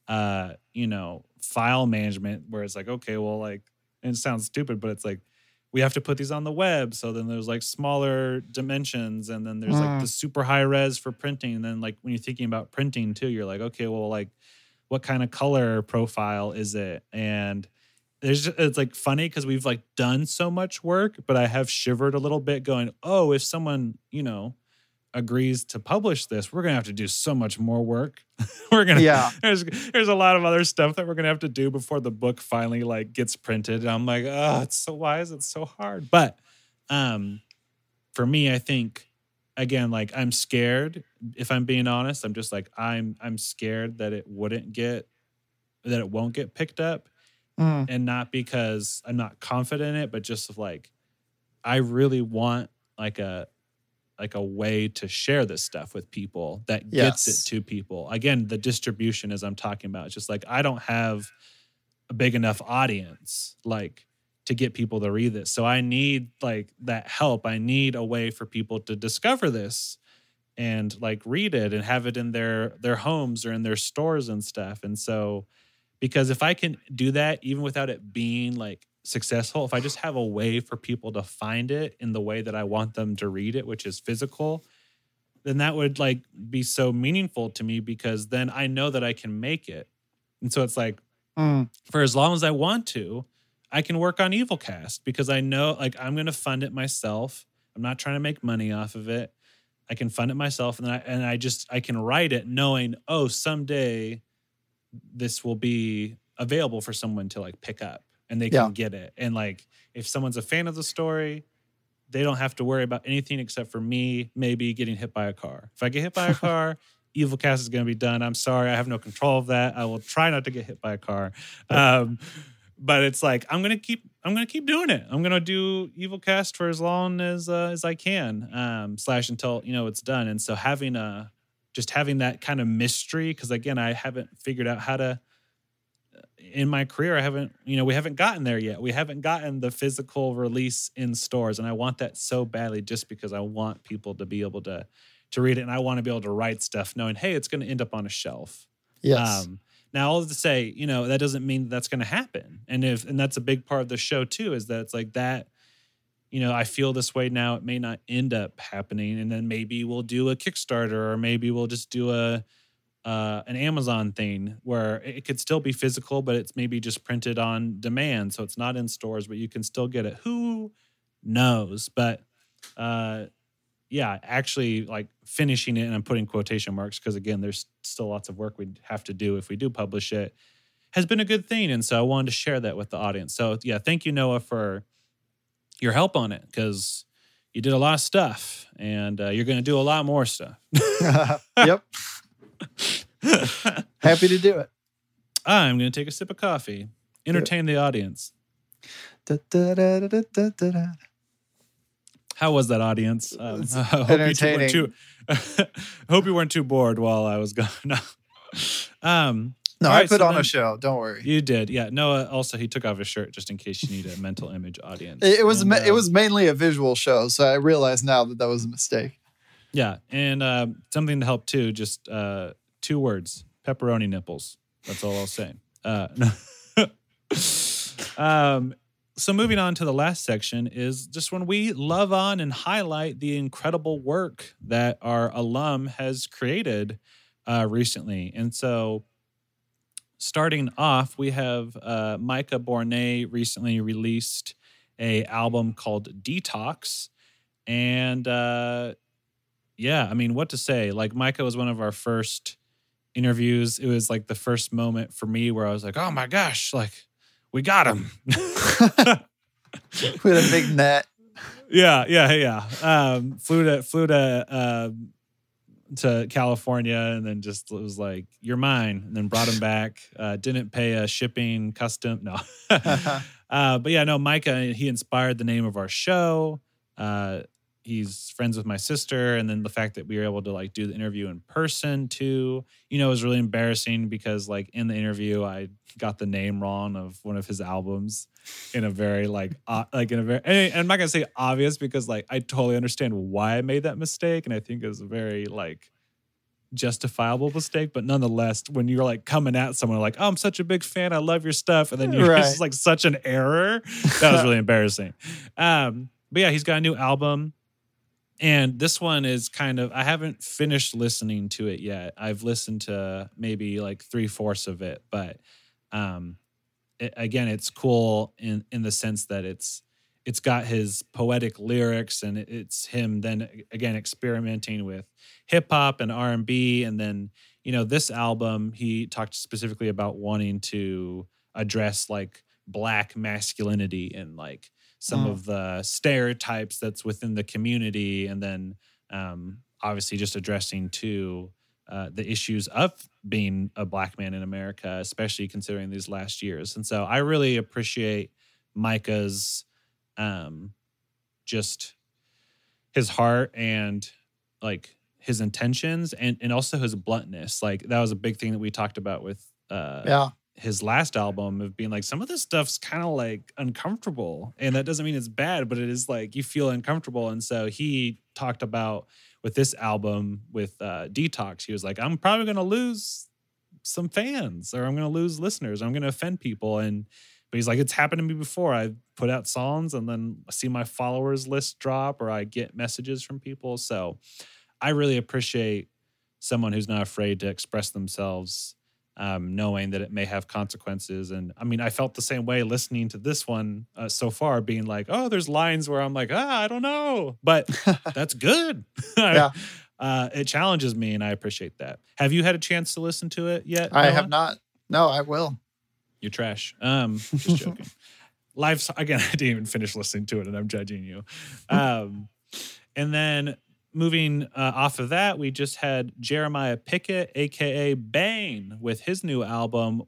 S1: file management, where it's like, okay, well, like, and it sounds stupid, but it's like we have to put these on the web, so then there's like smaller dimensions, and then there's like the super high res for printing, and then like when you're thinking about printing too, you're like, okay, well, like what kind of color profile is it? And it's like funny because we've like done so much work, but I have shivered a little bit going, oh, if someone, agrees to publish this, we're going to have to do so much more work. There's a lot of other stuff that we're going to have to do before the book finally like gets printed. And I'm like, oh, why is it so hard? But for me, I think, again, like I'm scared, if I'm being honest. I'm just like, I'm scared that it won't get picked up. And not because I'm not confident in it, but just like I really want like a way to share this stuff with people that gets it to people. Again, the distribution, as I'm talking about, it's just like I don't have a big enough audience like to get people to read this. So I need like that help. I need a way for people to discover this and like read it and have it in their homes or in their stores and stuff. And so, because if I can do that, even without it being like successful, if I just have a way for people to find it in the way that I want them to read it, which is physical, then that would like be so meaningful to me, because then I know that I can make it. And so it's like, for as long as I want to, I can work on Evilcast, because I know like I'm going to fund it myself. I'm not trying to make money off of it. I can fund it myself, and then I can write it knowing, oh, someday this will be available for someone to like pick up and they can get it. And like, if someone's a fan of the story, they don't have to worry about anything except for me maybe getting hit by a car. If I get hit by a car, Evilcast is going to be done. I'm sorry. I have no control of that. I will try not to get hit by a car. But it's like, I'm going to keep doing it. I'm going to do Evilcast for as long as I can, / until, it's done. And so having that kind of mystery, because again, I haven't figured out how to, in my career, we haven't gotten there yet. We haven't gotten the physical release in stores. And I want that so badly, just because I want people to be able to read it. And I want to be able to write stuff knowing, hey, it's going to end up on a shelf.
S2: Yes.
S1: Now, all to say, that doesn't mean that's going to happen. And that's a big part of the show too, is that it's like that, I feel this way now. It may not end up happening, and then maybe we'll do a Kickstarter, or maybe we'll just do an Amazon thing where it could still be physical, but it's maybe just printed on demand, so it's not in stores, but you can still get it. Who knows? But actually, like finishing it, and I'm putting quotation marks because again, there's still lots of work we'd have to do if we do publish it, has been a good thing, and so I wanted to share that with the audience. So yeah, thank you, Noah, for your help on it, because you did a lot of stuff, and you're going to do a lot more stuff.
S2: Yep. Happy to do it.
S1: I'm going to take a sip of coffee. Entertain the audience. How was that, audience?
S2: Entertaining.
S1: Hope you weren't too bored while I was gone.
S2: No, I put on a show. Don't worry.
S1: You did, yeah. Noah also, he took off his shirt just in case you need a mental image audience.
S2: It was mainly a visual show, so I realize now that was a mistake.
S1: Yeah, and something to help too. Just 2 words: pepperoni nipples. That's all I'll say. So moving on to the last section is just when we love on and highlight the incredible work that our alum has created recently. And so starting off, we have Micah Bornay recently released a album called Detox. And yeah, I mean, what to say? Like, Micah was one of our first interviews. It was like the first moment for me where I was like, oh my gosh, like, we got him.
S2: With a big net.
S1: Yeah. Flew to California and then just was like, you're mine. And then brought him back. Didn't pay a shipping custom. No. But yeah, no, Micah, he inspired the name of our show. He's friends with my sister. And then the fact that we were able to like do the interview in person too, you know, it was really embarrassing because like in the interview, I got the name wrong of one of his albums in a very and I'm not gonna say obvious because like I totally understand why I made that mistake. And I think it was a very like justifiable mistake, but nonetheless, when you're like coming at someone like, oh, I'm such a big fan, I love your stuff. And then you're just like such an error. That was really embarrassing. But yeah, he's got a new album. And this one is kind of, I haven't finished listening to it yet. I've listened to maybe like 3/4 of it, but again, it's cool in the sense that it's got his poetic lyrics and it's him then again experimenting with hip hop and R&B. And then, you know, this album, he talked specifically about wanting to address like Black masculinity and like some of the stereotypes that's within the community. And then obviously just addressing too the issues of being a Black man in America, especially considering these last years. And so I really appreciate Micah's just his heart and like his intentions and also his bluntness. Like that was a big thing that we talked about with his last album of being like, some of this stuff's kind of like uncomfortable, and that doesn't mean it's bad, but it is like you feel uncomfortable. And so he talked about with this album with Detox, he was like, I'm probably going to lose some fans or I'm going to lose listeners. I'm going to offend people. But he's like, it's happened to me before. I put out songs and then I see my followers list drop or I get messages from people. So I really appreciate someone who's not afraid to express themselves, knowing that it may have consequences. And I mean, I felt the same way listening to this one so far, being like, oh, there's lines where I'm like, I don't know, but that's good. It challenges me and I appreciate that. Have you had a chance to listen to it yet?
S2: I have not. No, I will.
S1: You're trash. Just joking. Again, I didn't even finish listening to it and I'm judging you. And then moving off of that, we just had Jeremiah Pickett, a.k.a. Bane, with his new album,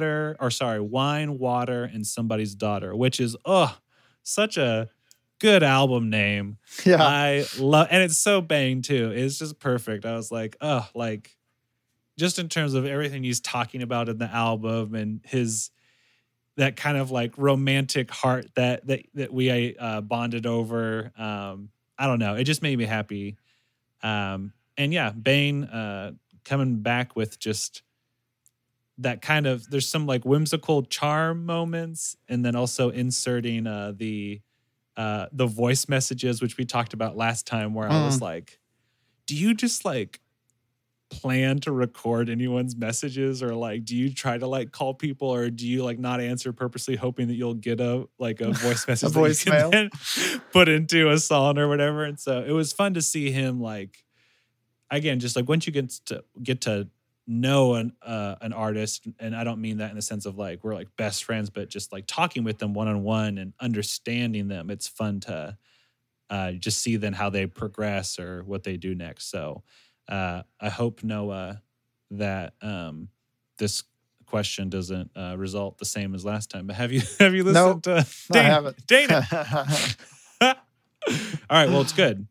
S1: Wine, Water, and Somebody's Daughter, which is, such a good album name.
S2: Yeah.
S1: I love, and it's so Bane too. It's just perfect. I was like, like, just in terms of everything he's talking about in the album and that kind of like romantic heart that we bonded over. I don't know. It just made me happy. And yeah, Bane coming back with just that kind of, there's some like whimsical charm moments, and then also inserting the voice messages, which we talked about last time, where I was like, do you just like plan to record anyone's messages, or like do you try to like call people, or do you like not answer purposely hoping that you'll get a voice message
S2: a voicemail
S1: that you can then put into a song or whatever? And so it was fun to see him, like, again, just like once you get to know an artist, and I don't mean that in the sense of like we're like best friends, but just like talking with them one-on-one and understanding them, it's fun to just see then how they progress or what they do next. So I hope, Noah, that this question doesn't result the same as last time. But have you listened to Dana?
S2: I haven't.
S1: Dana. All right, well, it's good.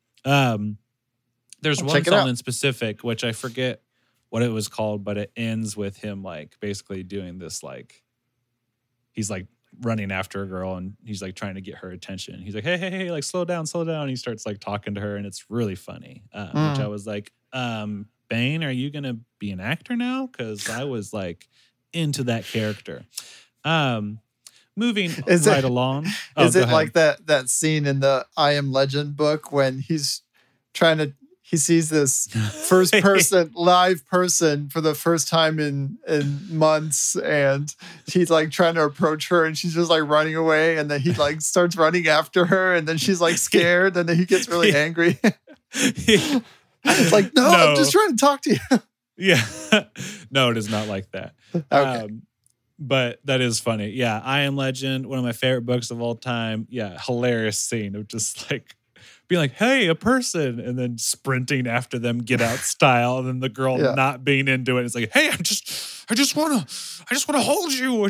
S1: There's one song in specific, which I forget what it was called, but it ends with him like basically doing this, like he's like running after a girl and he's like trying to get her attention. He's like, hey, like slow down. And he starts like talking to her, and it's really funny, which I was like, Bane, are you going to be an actor now? Because I was like into that character. moving right along.
S2: Is it like that scene in the I Am Legend book when he's he sees this first person, live person for the first time in months, and he's like trying to approach her and she's just like running away, and then he like starts running after her, and then she's like scared, and then he gets really angry. It's like, no, I'm just trying to talk to you.
S1: Yeah. No, it is not like that. Okay. But that is funny. Yeah, I Am Legend, one of my favorite books of all time. Yeah, hilarious scene of just like being like, hey, a person, and then sprinting after them, Get Out style, and then the girl not being into it. It's like, hey, I just wanna hold you.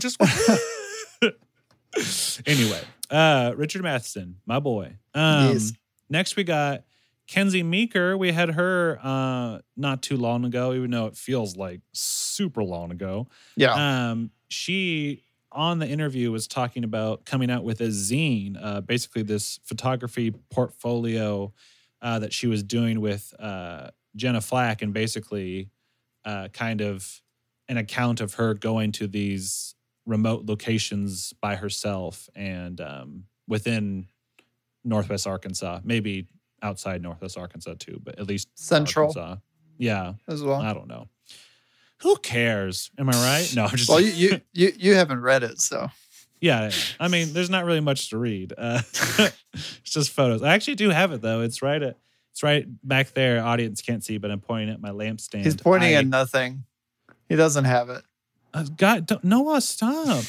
S1: Anyway, Richard Matheson, my boy. Yes. Next we got Kenzie Meeker. We had her not too long ago, even though it feels like super long ago.
S2: Yeah.
S1: She, on the interview, was talking about coming out with a zine, basically this photography portfolio that she was doing with Jenna Flack, and basically kind of an account of her going to these remote locations by herself and within Northwest Arkansas, maybe outside Northwest Arkansas too, but at least
S2: Central.
S1: Arkansas. Yeah.
S2: As well.
S1: I don't know. Who cares? Am I right? No, I'm just...
S2: Well, you haven't read it, so...
S1: Yeah. I mean, there's not really much to read. It's just photos. I actually do have it, though. It's right back there. Audience can't see, but I'm pointing at my lampstand.
S2: He's pointing at nothing. He doesn't have it.
S1: God, Noah, stop.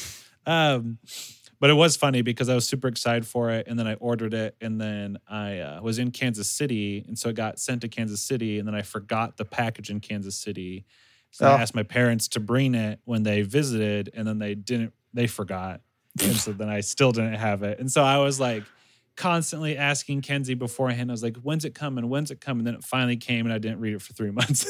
S1: But it was funny because I was super excited for it, and then I ordered it, and then I was in Kansas City, and so it got sent to Kansas City, and then I forgot the package in Kansas City. So I asked my parents to bring it when they visited, and then they forgot. And so then I still didn't have it. And so I was like constantly asking Kenzie beforehand. I was like, when's it coming? When's it coming? And then it finally came, and I didn't read it for 3 months.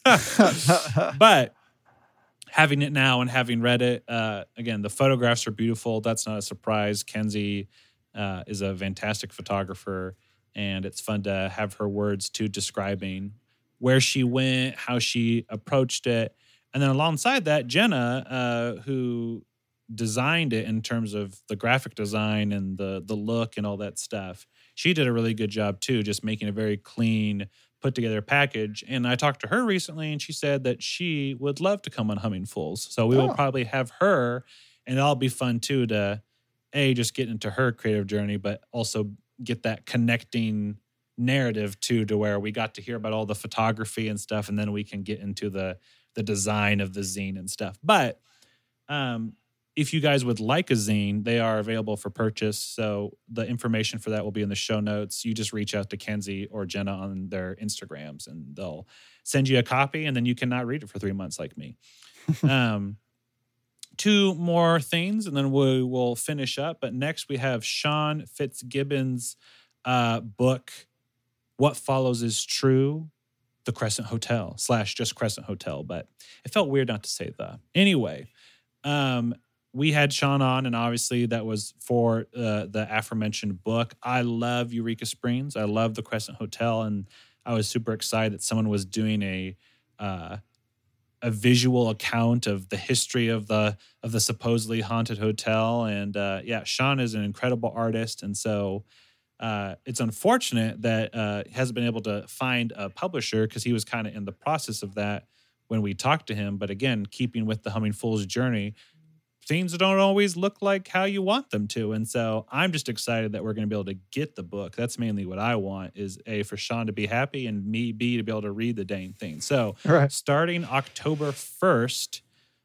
S1: But having it now and having read it, again, the photographs are beautiful. That's not a surprise. Kenzie is a fantastic photographer, and it's fun to have her words too, describing where she went, how she approached it. And then alongside that, Jenna, who designed it in terms of the graphic design and the look and all that stuff, she did a really good job too, just making a very clean, put together package. And I talked to her recently, and she said that she would love to come on Humming Fools. So we will probably have her, and it'll be fun too to just get into her creative journey, but also get that connecting narrative too, to where we got to hear about all the photography and stuff, and then we can get into the design of the zine and stuff. But if you guys would like a zine, they are available for purchase. So the information for that will be in the show notes. You just reach out to Kenzie or Jenna on their Instagrams, and they'll send you a copy, and then you cannot read it for 3 months like me. 2 more things, and then we will finish up. But next we have Sean Fitzgibbon's book, What Follows is True, The Crescent Hotel / just Crescent Hotel, but it felt weird not to say the. Anyway, we had Sean on, and obviously that was for the aforementioned book. I love Eureka Springs. I love the Crescent Hotel, and I was super excited that someone was doing a visual account of the history of the supposedly haunted hotel. And Sean is an incredible artist, and so it's unfortunate that he hasn't been able to find a publisher, because he was kind of in the process of that when we talked to him. But again, keeping with the Humming Fool's journey, things don't always look like how you want them to. And so I'm just excited that we're going to be able to get the book. That's mainly what I want, is for Sean to be happy, and me, B, to be able to read the dang thing. So starting October 1st,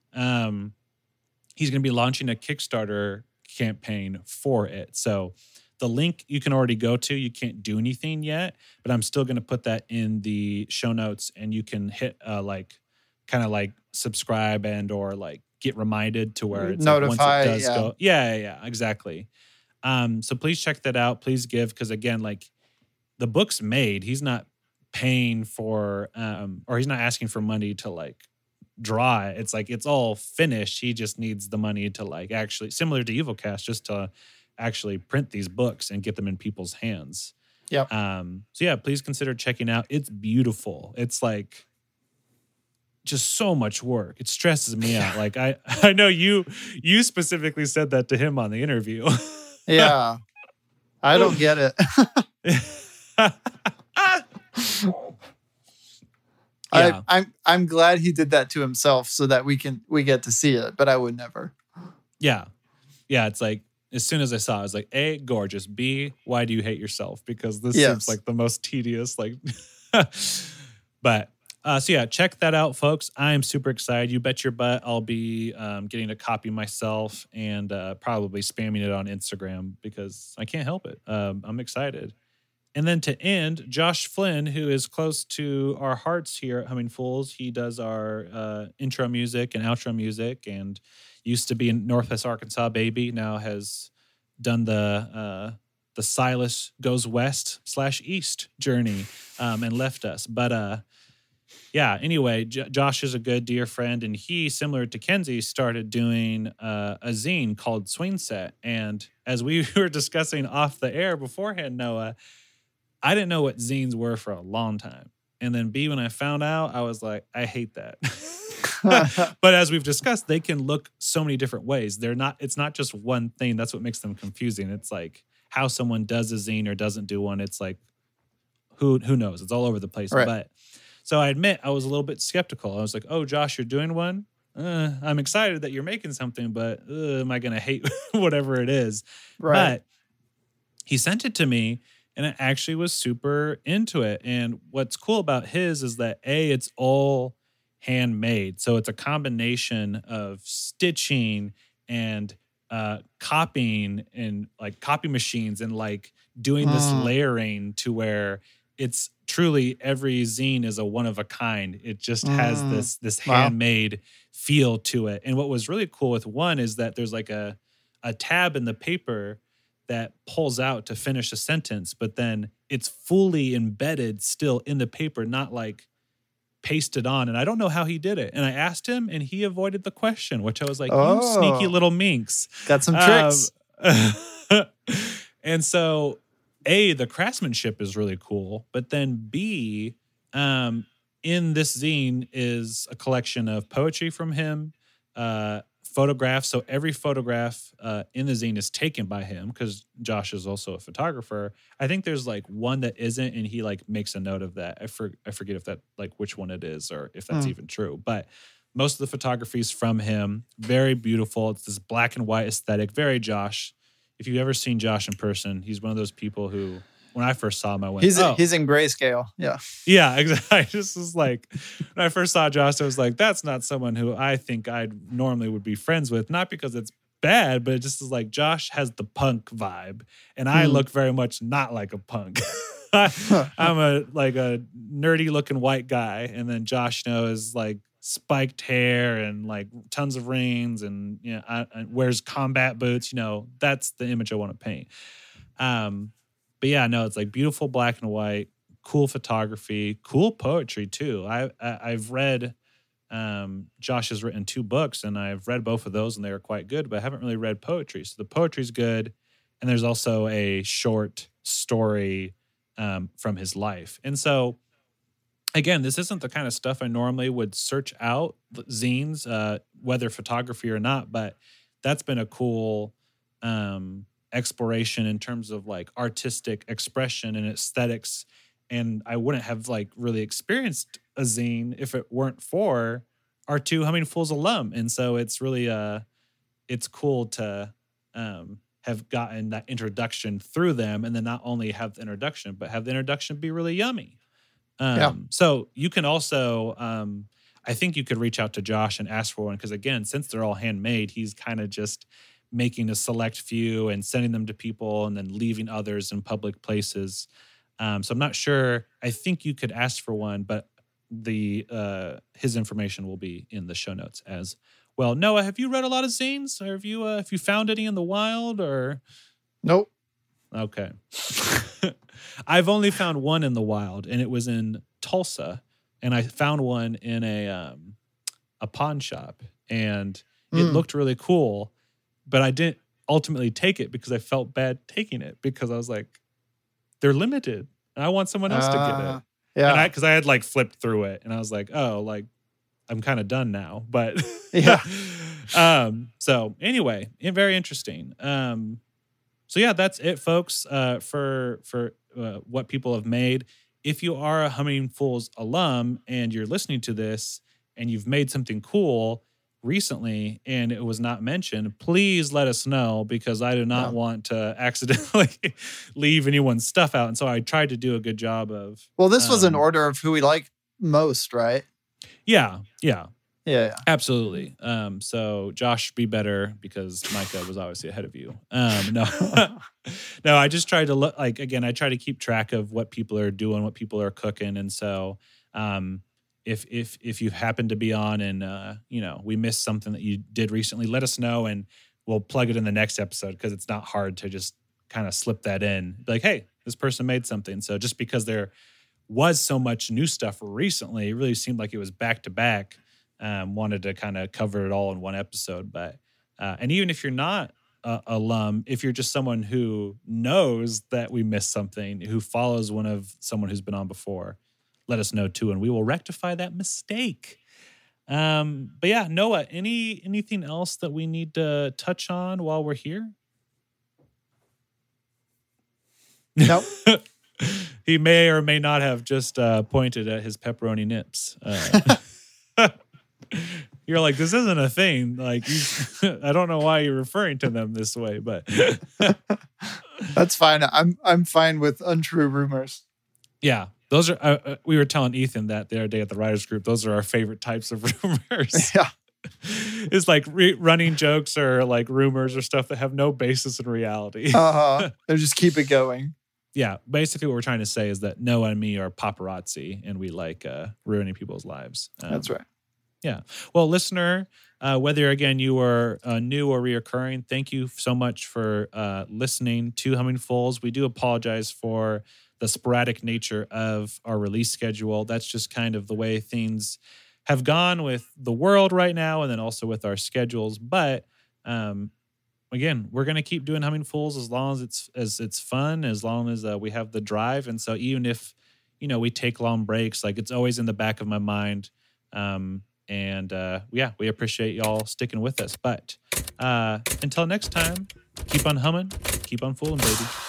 S1: he's going to be launching a Kickstarter campaign for it. So the link you can already go to. You can't do anything yet, but I'm still going to put that in the show notes, and you can hit subscribe and or get reminded to where it's
S2: notify.
S1: Once it does go. Yeah, exactly. So please check that out. Please give, because again, the book's made. He's not paying for, or he's not asking for money to draw it. It's it's all finished. He just needs the money to actually, similar to EvilCast, just to actually print these books and get them in people's hands.
S2: Yep.
S1: So please consider checking out. It's beautiful. It's just so much work. It stresses me out. Like I know you specifically said that to him on the interview.
S2: Yeah. I don't get it. Yeah. I'm glad he did that to himself so that we get to see it, but I would never.
S1: Yeah. Yeah, it's like as soon as I saw it, I was like, A, gorgeous. B, why do you hate yourself? Because this seems like the most tedious, like but so yeah, check that out, folks. I am super excited. You bet your butt I'll be getting a copy myself and probably spamming it on Instagram because I can't help it. I'm excited. And then to end, Josh Flynn, who is close to our hearts here at Humming Fools, he does our intro music and outro music and used to be in Northwest Arkansas baby, now has done the Silas Goes West /East journey and left us. But yeah, anyway, Josh is a good dear friend, and he, similar to Kenzie, started doing a zine called Swing Set. And as we were discussing off the air beforehand, Noah, I didn't know what zines were for a long time. And then B, when I found out, I was like, I hate that. But as we've discussed, they can look so many different ways. It's not just one thing. That's what makes them confusing. It's like how someone does a zine or doesn't do one. It's like, who knows? It's all over the place. Right. But so I admit I was a little bit skeptical. I was like, oh, Josh, you're doing one? I'm excited that you're making something, but am I going to hate whatever it is? Right. But he sent it to me, and I actually was super into it. And what's cool about his is that, A, it's all handmade. So it's a combination of stitching and copying and like copy machines and like doing this layering to where it's truly every zine is a one of a kind. It just has this handmade feel to it. And what was really cool with one is that there's like a tab in the paper that pulls out to finish a sentence, but then it's fully embedded still in the paper, not like pasted on. And I don't know how he did it. And I asked him, and he avoided the question, which I was like, you sneaky little minx.
S2: Got some tricks.
S1: And so, A, the craftsmanship is really cool, but then B, in this zine is a collection of poetry from him, photographs. So every photograph in the zine is taken by him because Josh is also a photographer. I think there's like one that isn't, and he like makes a note of that. I forget if that like which one it is or if that's even true. But most of the photography is from him. Very beautiful. It's this black and white aesthetic. Very Josh. If you've ever seen Josh in person, he's one of those people who, when I first saw him, I went,
S2: he's in grayscale. Yeah.
S1: Yeah, exactly. I just was like, when I first saw Josh, I was like, that's not someone who I think I normally would be friends with. Not because it's bad, but it just is like Josh has the punk vibe. And I look very much not like a punk. I'm a nerdy looking white guy. And then Josh, is like spiked hair and like tons of rings and, I wears combat boots. That's the image I want to paint. But yeah, no, it's like beautiful black and white, cool photography, cool poetry too. I've read, Josh has written 2 books, and I've read both of those, and they were quite good, but I haven't really read poetry. So the poetry's good, and there's also a short story from his life. And so, again, this isn't the kind of stuff I normally would search out, zines, whether photography or not, but that's been a cool exploration in terms of like artistic expression and aesthetics. And I wouldn't have like really experienced a zine if it weren't for our 2 Humming Fools alum. And so it's really it's cool to have gotten that introduction through them, and then not only have the introduction, but have the introduction be really yummy. So you can also I think you could reach out to Josh and ask for one, because again, since they're all handmade, he's kind of just making a select few and sending them to people and then leaving others in public places. So I'm not sure. I think you could ask for one, but his information will be in the show notes as well. Noah, have you read a lot of zines? Or have you found any in the wild? Or
S2: nope.
S1: Okay. I've only found one in the wild, and it was in Tulsa, and I found one in a pawn shop, and it looked really cool. But I didn't ultimately take it because I felt bad taking it, because I was like, they're limited and I want someone else to get it. Yeah. Because I had like flipped through it, and I was like, oh, like I'm kind of done now. But
S2: yeah.
S1: So anyway, very interesting. So yeah, that's it, folks, for what people have made. If you are a Humming Fools alum and you're listening to this and you've made something cool recently and it was not mentioned, please let us know, because I do not want to accidentally leave anyone's stuff out. And so I tried to do a good job of...
S2: Well, this was an order of who we like most, right?
S1: Yeah.
S2: Yeah.
S1: Absolutely. So Josh, be better, because Micah was obviously ahead of you. No, I just tried to look, like, again, I try to keep track of what people are doing, what people are cooking. And so, if you happen to be on and, we missed something that you did recently, let us know and we'll plug it in the next episode, because it's not hard to just kind of slip that in. Like, hey, this person made something. So just because there was so much new stuff recently, it really seemed like it was back to back. Wanted to kind of cover it all in one episode. But and even if you're not alum, if you're just someone who knows that we missed something, who follows someone who's been on before, let us know too, and we will rectify that mistake. But yeah, Noah, anything else that we need to touch on while we're here?
S2: Nope.
S1: He may or may not have just pointed at his pepperoni nips. You're like, this isn't a thing. Like, I don't know why you're referring to them this way, but
S2: that's fine. I'm fine with untrue rumors.
S1: Yeah, those are. We were telling Ethan that the other day at the writers group. Those are our favorite types of rumors.
S2: Yeah,
S1: it's like running jokes or like rumors or stuff that have no basis in reality.
S2: They just keep it going.
S1: Yeah, basically what we're trying to say is that Noah and me are paparazzi, and we like ruining people's lives.
S2: That's right.
S1: Yeah. Well, listener, whether, again, you are new or reoccurring, thank you so much for listening to Humming Fools. We do apologize for the sporadic nature of our release schedule. That's just kind of the way things have gone with the world right now, and then also with our schedules. But again, we're going to keep doing Humming Fools as long as it's fun, as long as we have the drive. And so even if, we take long breaks, like, it's always in the back of my mind. And we appreciate y'all sticking with us. But until next time, keep on humming, keep on fooling, baby.